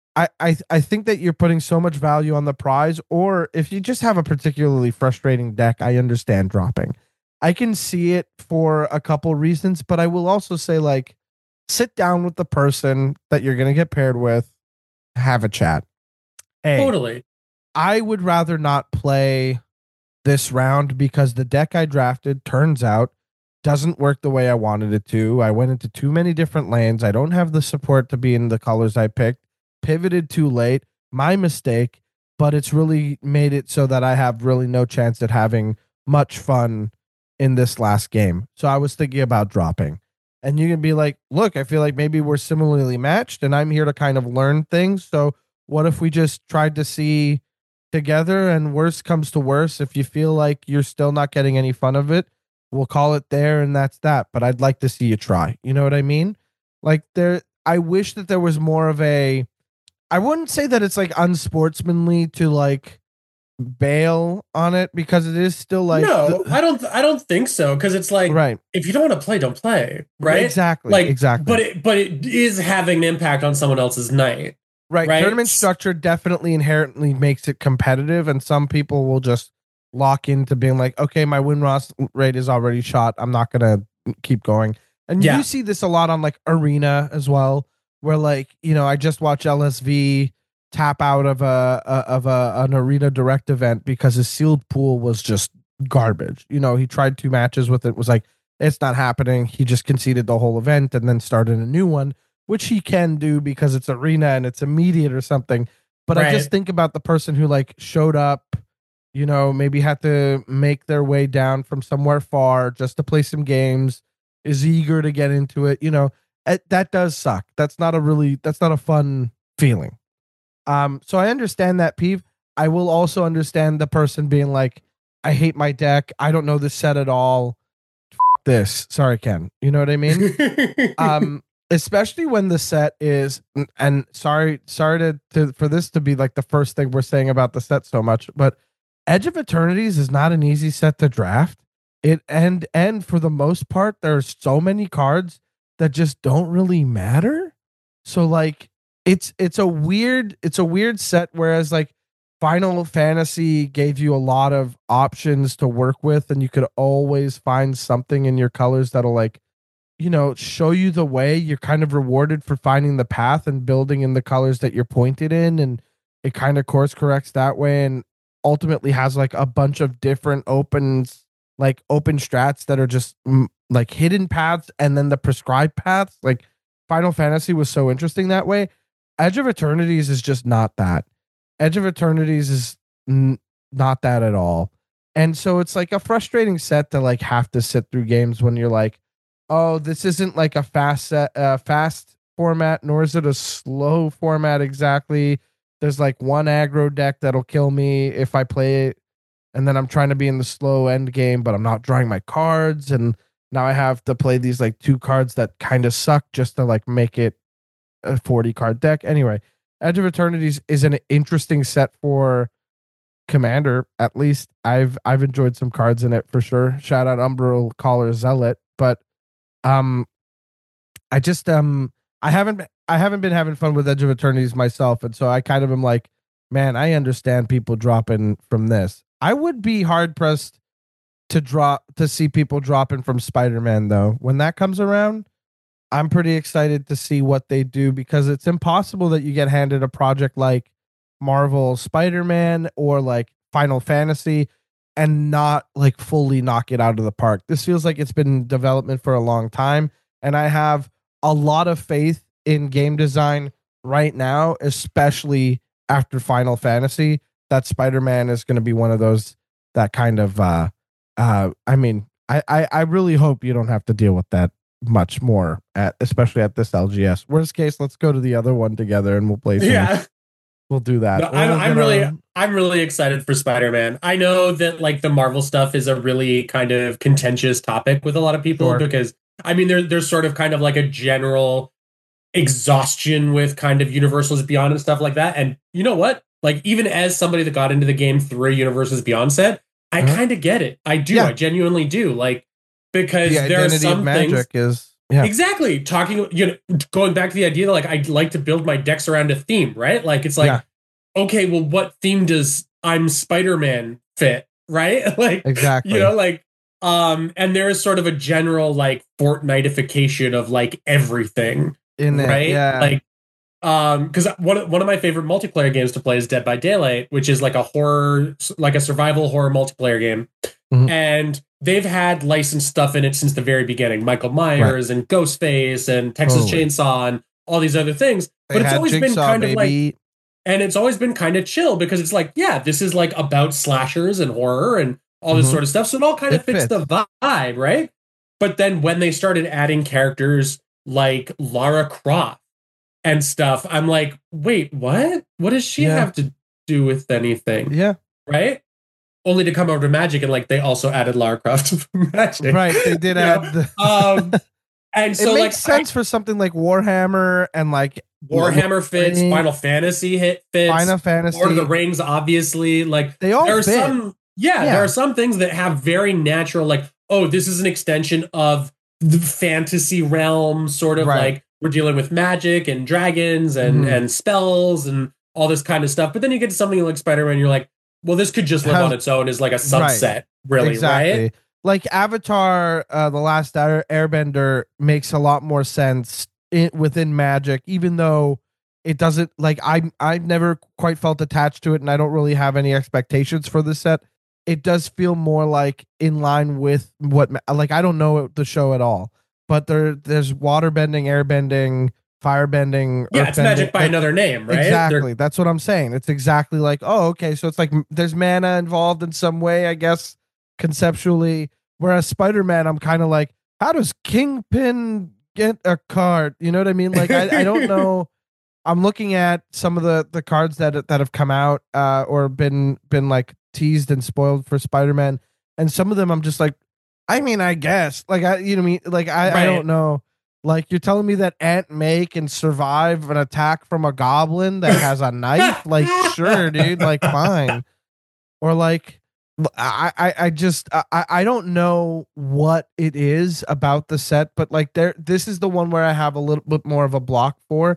I think that you're putting so much value on the prize, or if you just have a particularly frustrating deck, I understand dropping. I can see it for a couple reasons, but I will also say like sit down with the person that you're gonna get paired with, have a chat. Hey, Totally. I would rather not play this round because the deck I drafted turns out doesn't work the way I wanted it to. I went into too many different lanes. I don't have the support to be in the colors I picked. Pivoted too late. My mistake, but it's really made it so that I have really no chance at having much fun in this last game. So I was thinking about dropping. And you can be like, look, I feel like maybe we're similarly matched and I'm here to kind of learn things. So what if we just tried to see together and worst comes to worst, if you feel like you're still not getting any fun of it, we'll call it there and that's that. But I'd like to see you try. You know what I mean? Like I wish that there was more of a I wouldn't say that it's like unsportsmanly to like bail on it because it is still like no, I don't think so, because it's like, right. if you don't want to play, don't play, right? Exactly. Like, exactly. but it is having an impact on someone else's night. Right. Right? Tournament structure definitely inherently makes it competitive, and some people will just lock into being like, okay, my win loss rate is already shot. I'm not gonna keep going. And Yeah. you see this a lot on like Arena as well, where like, you know, I just watched LSV tap out of an Arena Direct event because his sealed pool was just garbage. You know, he tried 2 matches with it, was like, it's not happening. He just conceded the whole event and then started a new one, which he can do because it's Arena and it's immediate or something. But I just Right. think about the person who like showed up, you know, maybe had to make their way down from somewhere far just to play some games, is eager to get into it. You know, that does suck. That's not a fun feeling. So I understand that peeve. I will also understand the person being like, I hate my deck. I don't know this set at all. This. Sorry, Ken. You know what I mean? Especially when the set is, and sorry to for this to be like the first thing we're saying about the set so much, but Edge of Eternities is not an easy set to draft. And for the most part, there's so many cards that just don't really matter. So like it's a weird set, whereas like Final Fantasy gave you a lot of options to work with, and you could always find something in your colors that'll like, you know, show you the way. You're kind of rewarded for finding the path and building in the colors that you're pointed in, and it kind of course corrects that way and ultimately has like a bunch of different open strats that are just like hidden paths and then the prescribed paths. Like Final Fantasy was so interesting that way. Edge of Eternities is just not that. Edge of Eternities is not that at all. And so it's like a frustrating set to like have to sit through games when you're like, oh, this isn't like a fast format, nor is it a slow format exactly. There's like one aggro deck that'll kill me if I play it, and then I'm trying to be in the slow end game, but I'm not drawing my cards, and now I have to play these like 2 cards that kind of suck just to like make it a 40 card deck. Anyway, Edge of Eternities is an interesting set for Commander. At least I've enjoyed some cards in it for sure. Shout out Umbral Caller Zealot, but I just I haven't been having fun with Edge of Eternities myself, and so I kind of am like, man, I understand people dropping from this. I would be hard pressed to see people dropping from Spider-Man though. When that comes around, I'm pretty excited to see what they do, because it's impossible that you get handed a project like Marvel Spider-Man or like Final Fantasy and not like fully knock it out of the park. This feels like it's been in development for a long time, and I have a lot of faith in game design right now, especially after Final Fantasy, that Spider-Man is going to be one of those that kind of I mean, I really hope you don't have to deal with that much more especially at this LGS. Worst case, let's go to the other one together and we'll play some. Yeah. We'll do that. No, I'm really excited for Spider-Man. I know that like the Marvel stuff is a really kind of contentious topic with a lot of people, Sure. because I mean there's sort of kind of like a general exhaustion with kind of Universal's Beyond and stuff like that. And you know what? Like even as somebody that got into the game through a Universes Beyond set, I kind of get it. I do. Yeah. I genuinely do. Like because The there are identity of some Magic things. is Exactly. Talking, going back to the idea that like I like to build my decks around a theme, right? Like it's like, okay, well, what theme does I'm Spider-Man fit, right? Like exactly. like and there is sort of a general like Fortnite-ification of like everything in right? it. Yeah. Like because one of my favorite multiplayer games to play is Dead by Daylight, which is like a horror, like a survival horror multiplayer game. And they've had licensed stuff in it since the very beginning. Michael Myers and Ghostface and Texas Chainsaw and all these other things. But it's always been kind of like, and it's always been kind of chill because it's like, yeah, this is like about slashers and horror and all this sort of stuff. So it all kind of fits the vibe, right? But then when they started adding characters like Lara Croft and stuff, I'm like, wait, what? What does she have to do with anything? Yeah. Right? Only to come over to Magic and like they also added Lara Croft to Magic. Right. They did add the and so it makes like sense for something like Warhammer and like Warhammer fits, Final Fantasy fits, Final Fantasy, Lord of the Rings, obviously. Like they all there are fit. some there are some things that have very natural, like, oh, this is an extension of the fantasy realm, sort of like we're dealing with magic and dragons and spells and all this kind of stuff. But then you get to something like Spider-Man, you're like, well, this could just live on its own as like a subset, really, right? Like Avatar, The Last Airbender makes a lot more sense within Magic, even though it doesn't, like, I've never quite felt attached to it, and I don't really have any expectations for this set. It does feel more like in line with what, like, I don't know the show at all, but there's waterbending, airbending, firebending. Yeah, it's Magic by another name, right? Exactly. That's what I'm saying. It's exactly like, oh, okay. So it's like there's mana involved in some way, I guess, conceptually. Whereas Spider-Man, I'm kind of like, how does Kingpin get a card? You know what I mean? Like, I don't know. I'm looking at some of the cards that have come out or been like teased and spoiled for Spider-Man, and some of them I'm just like, I mean, I guess, like, you know what I mean? Like, I don't know. Like, you're telling me that Aunt May can survive an attack from a goblin that has a knife? Like, sure, dude. Like, fine. Or like, I don't know what it is about the set, but like, this is the one where I have a little bit more of a block for,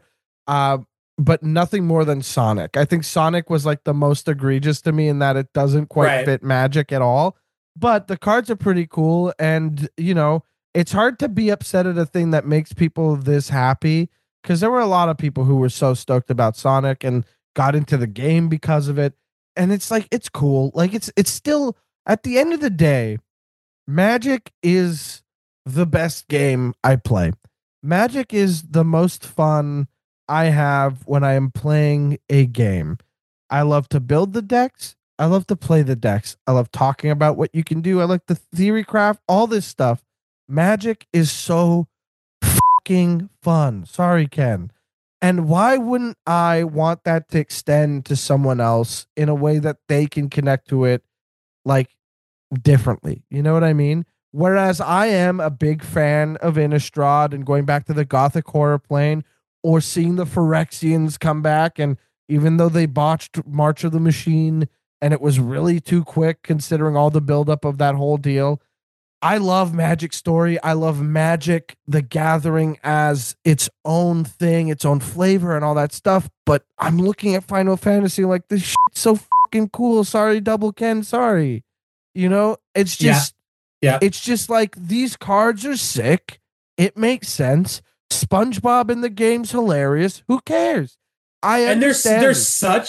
but nothing more than Sonic. I think Sonic was like the most egregious to me in that it doesn't quite fit Magic at all. But the cards are pretty cool, and you know, it's hard to be upset at a thing that makes people this happy, because there were a lot of people who were so stoked about Sonic and got into the game because of it. And it's like, it's cool. Like it's still, at the end of the day, Magic is the best game I play. Magic is the most fun I have when I am playing a game. I love to build the decks. I love to play the decks. I love talking about what you can do. I like the theory craft, all this stuff. Magic is so fucking fun. Sorry, Ken. And why wouldn't I want that to extend to someone else in a way that they can connect to it like differently? You know what I mean? Whereas I am a big fan of Innistrad and going back to the Gothic horror plane, or seeing the Phyrexians come back, and even though they botched March of the Machine and it was really too quick considering all the buildup of that whole deal, I love Magic Story. I love Magic the Gathering as its own thing, its own flavor and all that stuff. But I'm looking at Final Fantasy like, this shit's so fucking cool. Sorry, Double Ken. Sorry. You know, it's just, it's just like, these cards are sick. It makes sense. SpongeBob in the game's hilarious. Who cares? There's such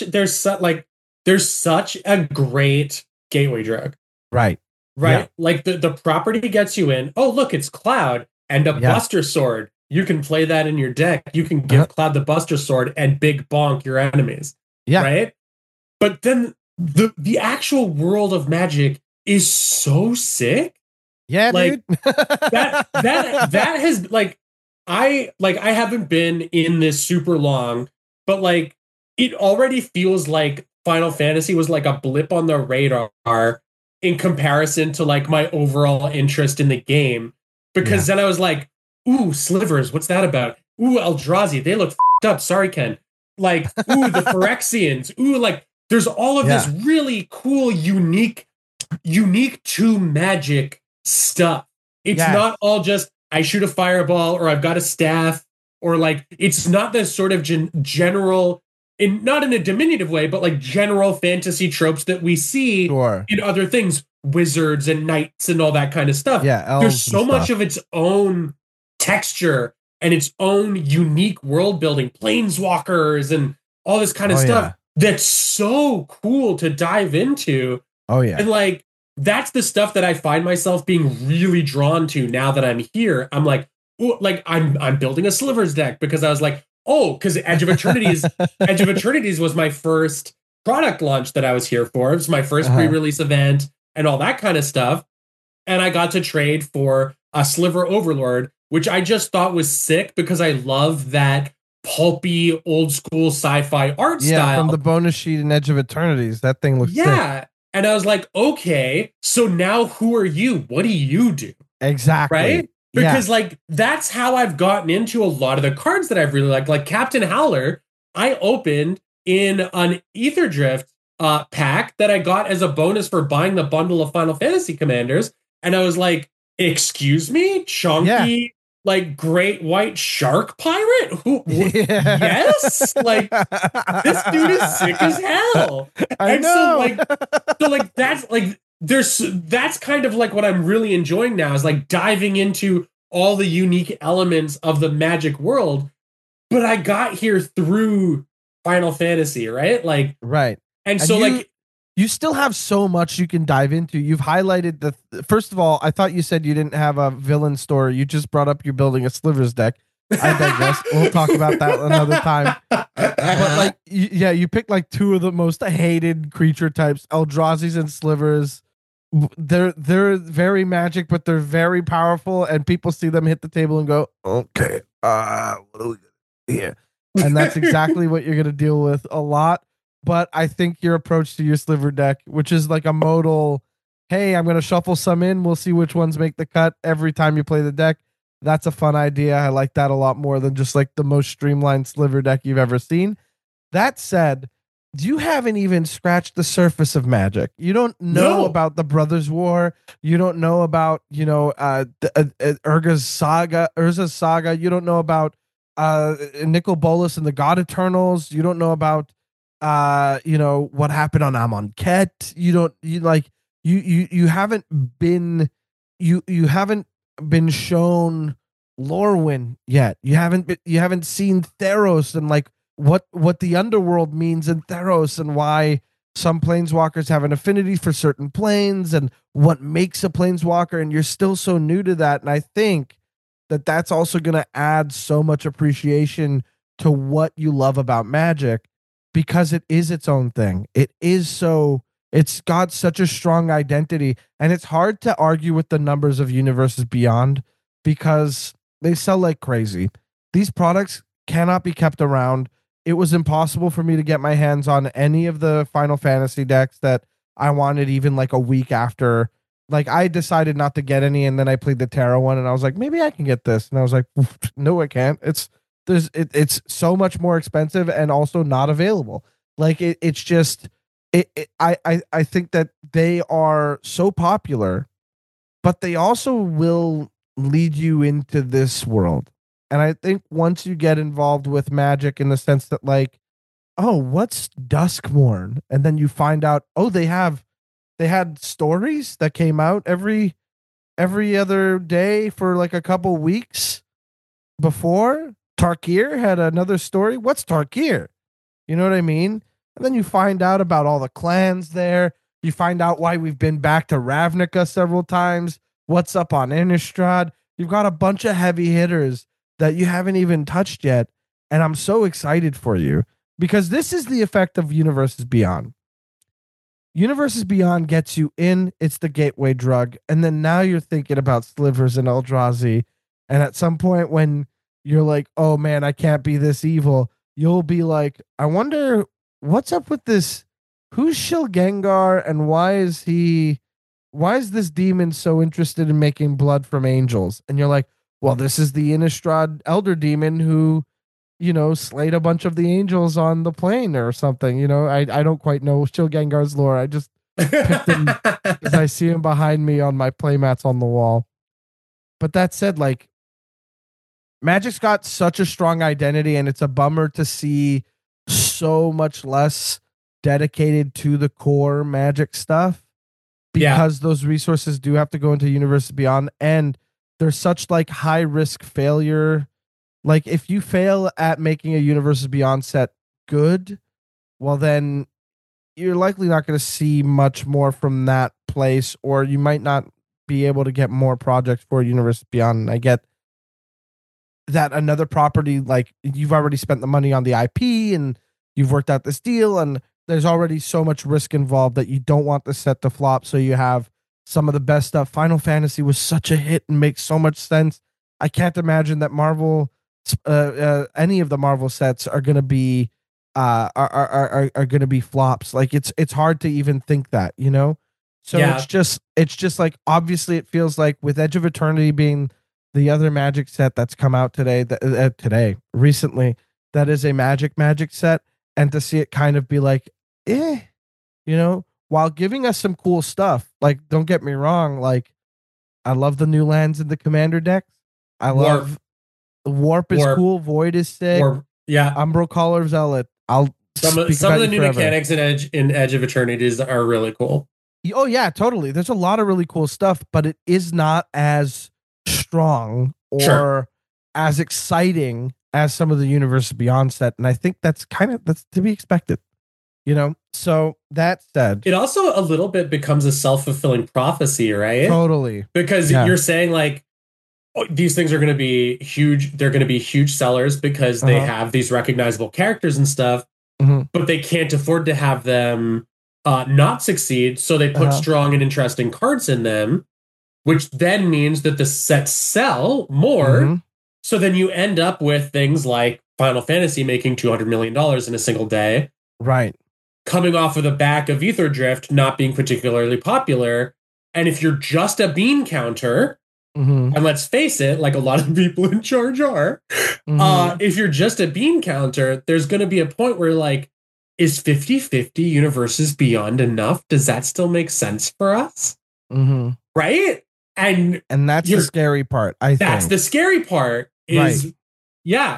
a great gateway drug. Right. Yeah. Like the property gets you in. Oh, look, it's Cloud and a Buster Sword. You can play that in your deck. You can give Cloud the Buster Sword and big bonk your enemies. Yeah. Right. But then the actual world of Magic is so sick. Yeah, like dude. that has I haven't been in this super long, but like it already feels like Final Fantasy was like a blip on the radar in comparison to like my overall interest in the game. Because then I was like, ooh, Slivers, what's that about? Ooh, Eldrazi, they look f***ed up. Sorry, Ken. like, ooh, the Phyrexians, ooh, like there's all of this Yeah. really cool, unique to Magic stuff. It's Yes. not all just I shoot a fireball or I've got a staff or like it's not this sort of general in not in a diminutive way, but like general fantasy tropes that we see Sure. in other things, wizards and knights and all that kind of stuff. Yeah. There's Elves and so much stuff. of its own texture and its own unique world building, planeswalkers and all this kind of Oh, stuff yeah. that's so cool to dive into. Oh, yeah. And like that's the stuff that I find myself being really drawn to now that I'm here. I'm like, ooh, like I'm building a slivers deck because I was like, oh, because Edge of Eternities was my first product launch that I was here for. It was my first pre-release event and all that kind of stuff. And I got to trade for a Sliver Overlord, which I just thought was sick because I love that pulpy old school sci-fi art style. From the bonus sheet in Edge of Eternities. That thing looks sick. And I was like, okay, so now who are you? What do you do? Exactly. Right? Because like that's how I've gotten into a lot of the cards that I've really liked. Like Captain Howler, I opened in an Ether Drift pack that I got as a bonus for buying the bundle of Final Fantasy Commanders. And I was like, excuse me, chunky, like great white shark pirate? Yes? Like this dude is sick as hell. I know. So like that's kind of like what I'm really enjoying now is like diving into all the unique elements of the Magic world. But I got here through Final Fantasy, right? Like right. And so like you still have so much you can dive into. You've highlighted first of all, I thought you said you didn't have a villain story. You just brought up you're building a Slivers deck. I digress. We'll talk about that another time. But like, you picked like two of the most hated creature types, Eldrazi's and Slivers. They're very magic, but they're very powerful, and people see them hit the table and go, okay, what are we gonna do here? And that's exactly what you're gonna deal with a lot. But I think your approach to your Sliver deck, which is like a modal, hey, I'm gonna shuffle some in, we'll see which ones make the cut every time you play the deck. That's a fun idea. I like that a lot more than just like the most streamlined Sliver deck you've ever seen. That said, you haven't even scratched the surface of Magic. You don't know about the Brothers War. You don't know about, Urza's Saga. You don't know about Nicol Bolas and the God Eternals. You don't know about what happened on Amonkhet. You haven't been shown Lorwyn yet. You haven't seen Theros and like what the underworld means in Theros and why some planeswalkers have an affinity for certain planes and what makes a planeswalker, and you're still so new to that. And I think that that's also going to add so much appreciation to what you love about Magic because it is its own thing. It's got such a strong identity, and it's hard to argue with the numbers of Universes Beyond because they sell like crazy. These products cannot be kept around. It was impossible for me to get my hands on any of the Final Fantasy decks that I wanted even like a week after. Like I decided not to get any, and then I played the Terra one and I was like, maybe I can get this. And I was like, no, I can't. It's so much more expensive and also not available. Like it's just I think that they are so popular, but they also will lead you into this world. And I think once you get involved with Magic in the sense that like, oh, what's Duskmourn? And then you find out, oh, they had stories that came out every other day for like a couple weeks before. Tarkir had another story. What's Tarkir? You know what I mean? And then you find out about all the clans there. You find out why we've been back to Ravnica several times. What's up on Innistrad? You've got a bunch of heavy hitters that you haven't even touched yet. And I'm so excited for you because this is the effect of Universes Beyond. Universes Beyond gets you in, it's the gateway drug. And then now you're thinking about Slivers and Eldrazi. And at some point when you're like, oh man, I can't be this evil, you'll be like, I wonder what's up with this. Who's Shilgengar and why is this demon so interested in making blood from angels? And you're like, well, this is the Innistrad Elder Demon who slayed a bunch of the angels on the plane or something. I don't quite know Chill Gengar's lore. I just picked him because I see him behind me on my playmats on the wall. But that said, like, Magic's got such a strong identity, and it's a bummer to see so much less dedicated to the core Magic stuff because those resources do have to go into Universes Beyond, and there's such like high risk failure. Like if you fail at making a Universes Beyond set good, well then you're likely not going to see much more from that place, or you might not be able to get more projects for Universes Beyond. And I get that another property, like you've already spent the money on the IP and you've worked out this deal, and there's already so much risk involved that you don't want the set to flop. So you have some of the best stuff. Final Fantasy was such a hit and makes so much sense. I can't imagine that Marvel, any of the Marvel sets are going to be are going to be flops. Like it's hard to even think that, So it's just like obviously it feels like with Edge of Eternity being the other Magic set that's come out recently, that is a Magic set, and to see it kind of be like, while giving us some cool stuff. Like, don't get me wrong, like I love the new lands in the Commander decks. I love Warp is cool, Void is sick. Umbral Collar Zealot. Some of the new mechanics in Edge of Eternities are really cool. Oh yeah, totally. There's a lot of really cool stuff, but it is not as strong or as exciting as some of the Universes Beyond set, and I think that's to be expected. So that said, it also a little bit becomes a self-fulfilling prophecy, right? Totally. Because you're saying like, oh, these things are going to be huge. They're going to be huge sellers because they have these recognizable characters and stuff, but they can't afford to have them not succeed. So they put strong and interesting cards in them, which then means that the sets sell more. So then you end up with things like Final Fantasy making $200 million in a single day. Right. Coming off of the back of Ether Drift not being particularly popular. And if you're just a bean counter, and let's face it, like a lot of people in charge are, if you're just a bean counter, there's going to be a point where like, is 50-50 Universes Beyond enough? Does that still make sense for us? Right? And that's the scary part. That's the scary part is, Yeah.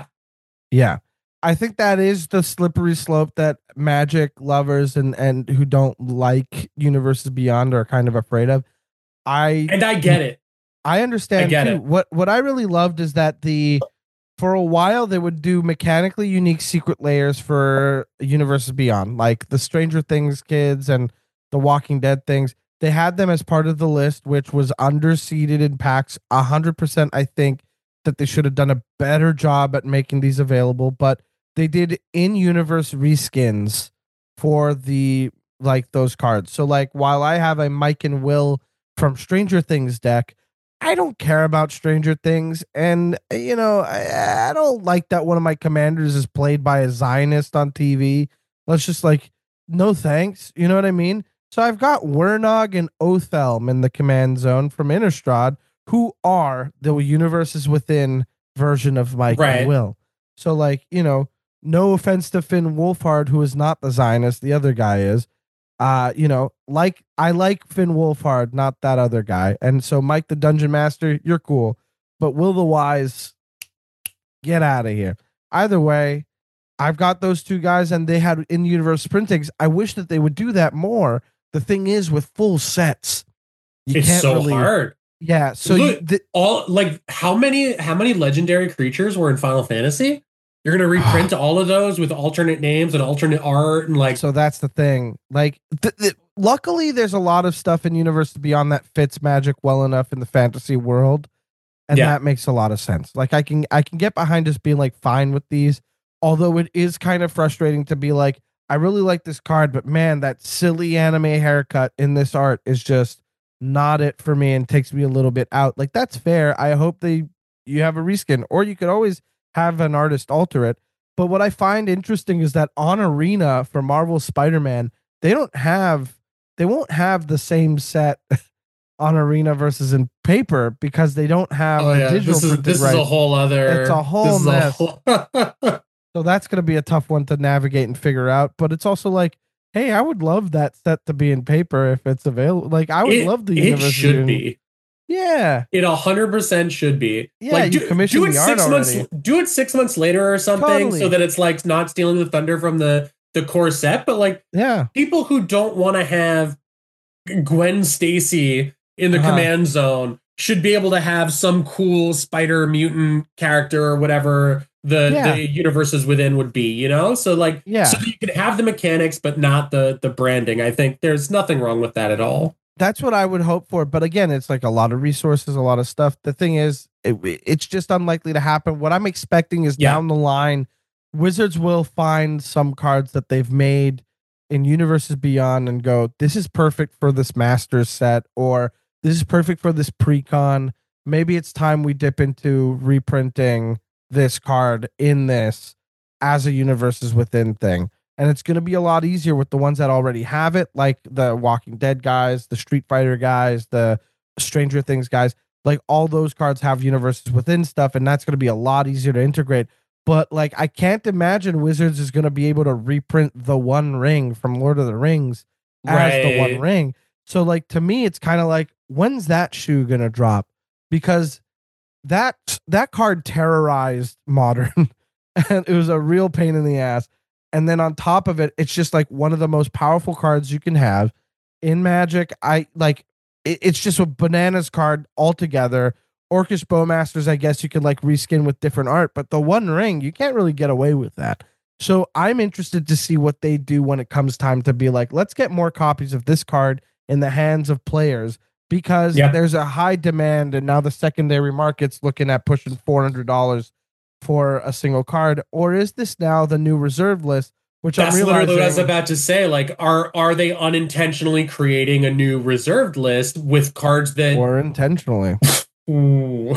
I think that is the slippery slope that Magic lovers and who don't like Universes Beyond are kind of afraid of. I get it. I understand too. What I really loved is that for a while they would do mechanically unique secret layers for Universes Beyond, like the Stranger Things kids and the Walking Dead things. They had them as part of the list, which was underseeded in packs 100%. I think that they should have done a better job at making these available, but they did in-universe reskins for those cards. So like while I have a Mike and Will from Stranger Things deck, I don't care about Stranger Things, and I don't like that one of my commanders is played by a Zionist on TV. Let's just like, no thanks. You know what I mean? So I've got Wernog and Othelm in the command zone from Innistrad, who are the Universes Within version of Mike and Will. So like, no offense to Finn Wolfhard, who is not the Zionist, the other guy is. I like Finn Wolfhard, not that other guy. And so Mike the Dungeon Master, you're cool. But Will the Wise, get out of here. Either way, I've got those two guys and they had in-universe printings. I wish that they would do that more. The thing is, with full sets, it's so hard. Yeah. So how many legendary creatures were in Final Fantasy? You're going to reprint all of those with alternate names and alternate art, and like. So that's the thing. Like, luckily, there's a lot of stuff in Universes Beyond that fits Magic well enough in the fantasy world, and that makes a lot of sense. Like, I can get behind just being like fine with these, although it is kind of frustrating to be like, I really like this card, but man, that silly anime haircut in this art is just not it for me and takes me a little bit out. Like, that's fair. I hope you have a reskin, or you could always have an artist alter it. But what I find interesting is that on Arena for Marvel Spider-Man, they won't have the same set on Arena versus in paper because they don't have digital printed. This is a whole other. It's a whole mess. So that's going to be a tough one to navigate and figure out. But it's also like, hey, I would love that set to be in paper if it's available. Like, I would love the It universe. should be. Yeah. It 100% should be. Yeah, like you commissioned do it the art 6 months. already. Do it 6 months later or something, Totally. so that it's like not stealing the thunder from the core set. But like, Yeah. people who don't want to have Gwen Stacy in the command zone should be able to have some cool spider mutant character or whatever the universes within would be, you know? So like, so you can have the mechanics, but not the branding. I think there's nothing wrong with that at all. That's what I would hope for. But again, it's like a lot of resources, a lot of stuff. The thing is, it's just unlikely to happen. What I'm expecting is down the line, Wizards will find some cards that they've made in Universes Beyond and go, this is perfect for this Masters set, or this is perfect for this Precon. Maybe it's time we dip into reprinting this card in this as a Universes Within thing. And it's going to be a lot easier with the ones that already have it, like the Walking Dead guys, the Street Fighter guys, the Stranger Things guys. Like, all those cards have Universes Within stuff, and that's going to be a lot easier to integrate. But like, I can't imagine Wizards is going to be able to reprint the One Ring from Lord of the Rings as the One Ring. So like, to me, it's kind of like, when's that shoe going to drop? Because that card terrorized Modern, and it was a real pain in the ass. And then on top of it, it's just like one of the most powerful cards you can have in Magic. I like it's just a bananas card altogether. Orcish Bowmasters, I guess you could like reskin with different art, but the One Ring, you can't really get away with that. So I'm interested to see what they do when it comes time to be like, let's get more copies of this card in the hands of players, because there's a high demand, and now the secondary market's looking at pushing $400 for a single card. Or is this now the new reserve list? Which that's literally what I was about to say. Like, are they unintentionally creating a new reserved list with cards that, or intentionally? Ooh.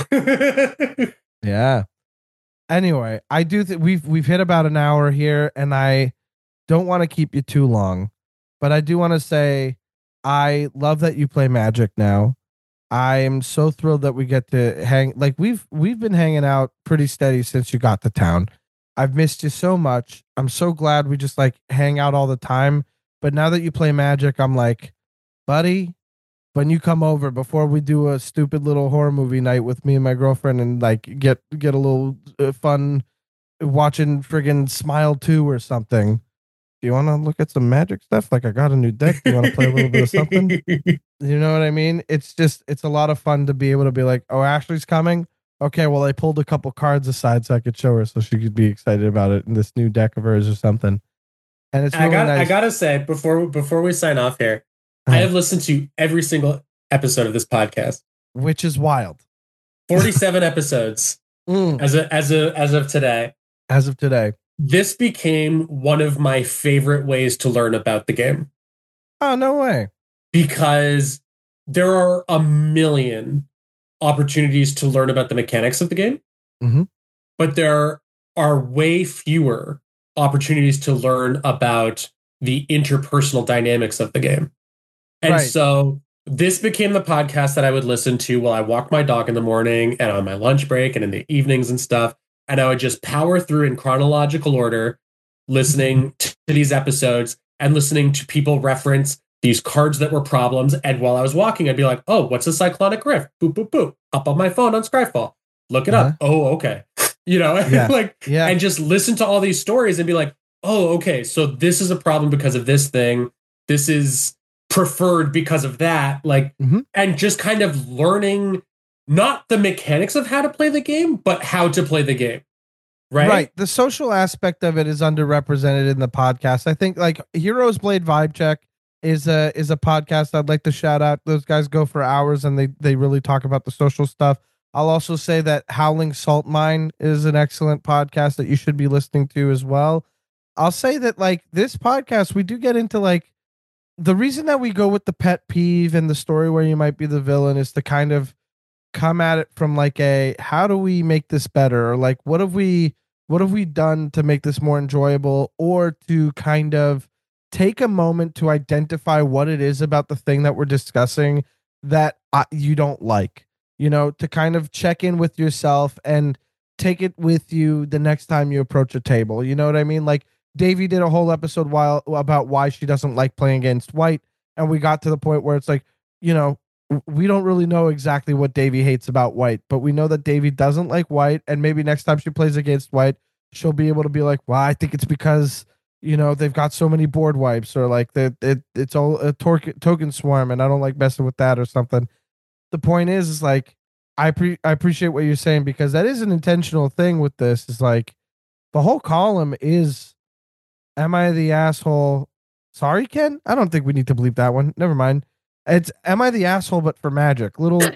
Yeah. Anyway, I do think we've hit about an hour here, and I don't want to keep you too long, but I do want to say I love that you play Magic now. I am so thrilled that we get to hang. Like, we've been hanging out pretty steady since you got to town. I've missed you so much. I'm so glad we just like hang out all the time. But now that you play Magic, I'm like, buddy, when you come over, before we do a stupid little horror movie night with me and my girlfriend, and like get a little fun watching friggin' Smile 2 or something. Do you want to look at some Magic stuff? Like, I got a new deck. Do you want to play a little bit of something? You know what I mean? It's a lot of fun to be able to be like, oh, Ashley's coming. Okay, well, I pulled a couple cards aside so I could show her, so she could be excited about it in this new deck of hers or something. And it's really nice. I gotta say, before we sign off here, I have listened to every single episode of this podcast, which is wild. 47 episodes as of today. As of today, this became one of my favorite ways to learn about the game. Oh, no way! Because there are a million opportunities to learn about the mechanics of the game, but there are way fewer opportunities to learn about the interpersonal dynamics of the game. And so this became the podcast that I would listen to while I walk my dog in the morning and on my lunch break and in the evenings and stuff. And I would just power through in chronological order, listening to these episodes and listening to people reference these cards that were problems. And while I was walking, I'd be like, oh, what's a Cyclonic Rift? Boop, boop, boop. Up on my phone on Scryfall. Look it up. Oh, okay. You know, and just listen to all these stories and be like, oh, okay. So this is a problem because of this thing. This is preferred because of that. Like, and just kind of learning not the mechanics of how to play the game, but how to play the game. Right. The social aspect of it is underrepresented in the podcast. I think like Heroes Blade Vibe Check is a podcast I'd like to shout out. Those guys go for hours and they really talk about the social stuff. I'll also say that Howling Salt Mine is an excellent podcast that you should be listening to as well. I'll say that like this podcast, we do get into like the reason that we go with the pet peeve and the story where you might be the villain is to kind of come at it from like a, how do we make this better? Or like, what have we done to make this more enjoyable, or to kind of take a moment to identify what it is about the thing that we're discussing that you don't like, you know, to kind of check in with yourself and take it with you the next time you approach a table. You know what I mean? Like Davey did a whole episode about why she doesn't like playing against white, and we got to the point where it's like, you know, we don't really know exactly what Davey hates about white, but we know that Davey doesn't like white, and maybe next time she plays against white, she'll be able to be like, well, I think it's because, you know, they've got so many board wipes, or like it's all a token swarm, and I don't like messing with that or something. The point is like I appreciate what you're saying, because that is an intentional thing with this. Is like the whole column is, am I the asshole? Sorry, Ken. I don't think we need to bleep that one. Never mind. It's, am I the asshole but for magic?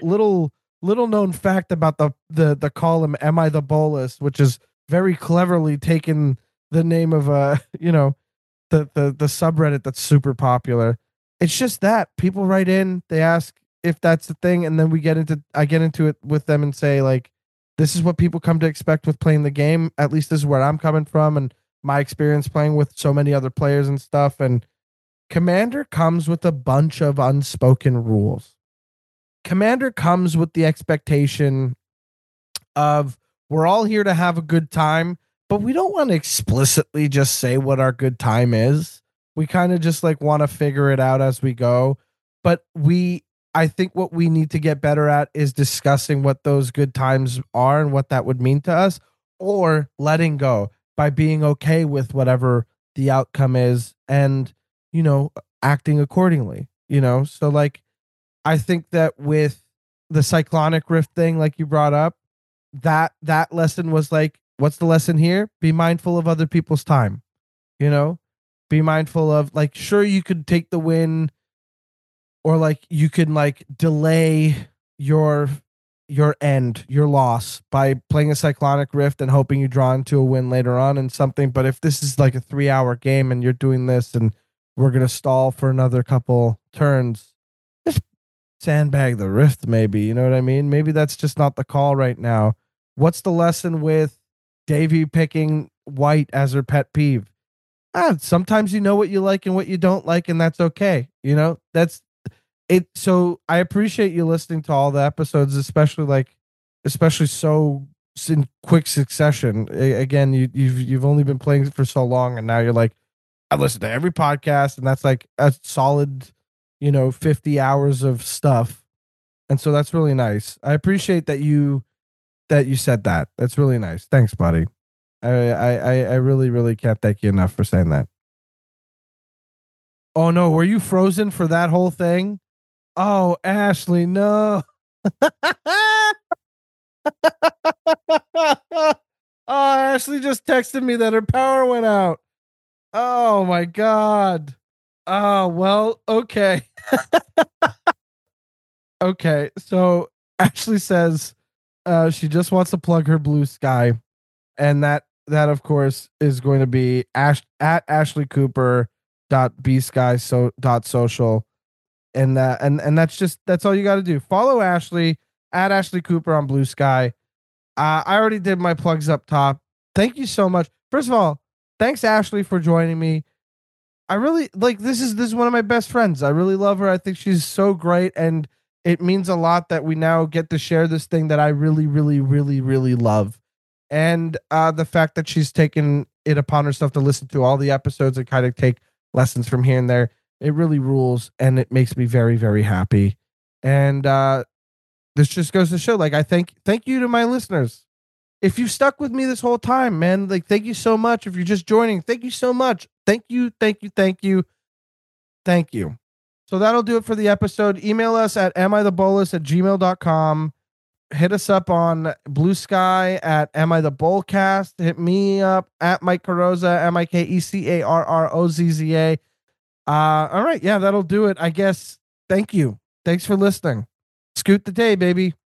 Little known fact about the column, am I the bolus, which is very cleverly taken the name of you know, the subreddit that's super popular. It's just that people write in, they ask if that's the thing, and then I get into it with them and say like, this is what people come to expect with playing the game. At least this is where I'm coming from, and my experience playing with so many other players and stuff. And Commander comes with a bunch of unspoken rules. Commander comes with the expectation of, we're all here to have a good time, but we don't want to explicitly just say what our good time is. We kind of just like want to figure it out as we go. But I think what we need to get better at is discussing what those good times are and what that would mean to us, or letting go by being okay with whatever the outcome is, and, you know, acting accordingly, you know? So like, I think that with the cyclonic rift thing, like you brought up, that lesson was like, what's the lesson here? Be mindful of other people's time, you know? Be mindful of, like, sure, you could take the win, or like you can like delay your your loss by playing a cyclonic rift and hoping you draw into a win later on and something. But if this is like a 3-hour game and you're doing this and we're gonna stall for another couple turns, just sandbag the rift, maybe. You know what I mean? Maybe that's just not the call right now. What's the lesson with Davey picking white as her pet peeve? Sometimes you know what you like and what you don't like, and that's okay. You know, that's it. So I appreciate you listening to all the episodes, especially so in quick succession. Again, you've only been playing for so long, and now you're like, I listen to every podcast, and that's like a solid, 50 hours of stuff. And so that's really nice. I appreciate that you said that. That's really nice. Thanks, buddy. I really, really can't thank you enough for saying that. Oh no, were you frozen for that whole thing? Oh, Ashley, no. Oh, Ashley just texted me that her power went out. Oh my god. Oh, well, okay. Okay, so Ashley says she just wants to plug her Blue Sky, and that of course is going to be at Ashley Cooper .bsky social, and that's all you got to do. Follow Ashley at Ashley Cooper on Blue Sky. I already did my plugs up top. Thank you so much. First of all, thanks Ashley for joining me. I really like this is one of my best friends. I really love her. I think she's so great, and it means a lot that we now get to share this thing that I really, really, really, really love. And the fact that she's taken it upon herself to listen to all the episodes and kind of take lessons from here and there, it really rules, and it makes me very, very happy. And this just goes to show, like, I thank you to my listeners. If you stuck with me this whole time, man, like, thank you so much. If you're just joining, thank you so much. Thank you, thank you, thank you, thank you. So that'll do it for the episode. Email us at amithebulus@gmail.com. Hit us up on Blue Sky at amithebowlcast. Hit me up at Mike Carrozza, MikeCarrozza. All right, yeah, that'll do it, I guess. Thank you. Thanks for listening. Scoot the day, baby.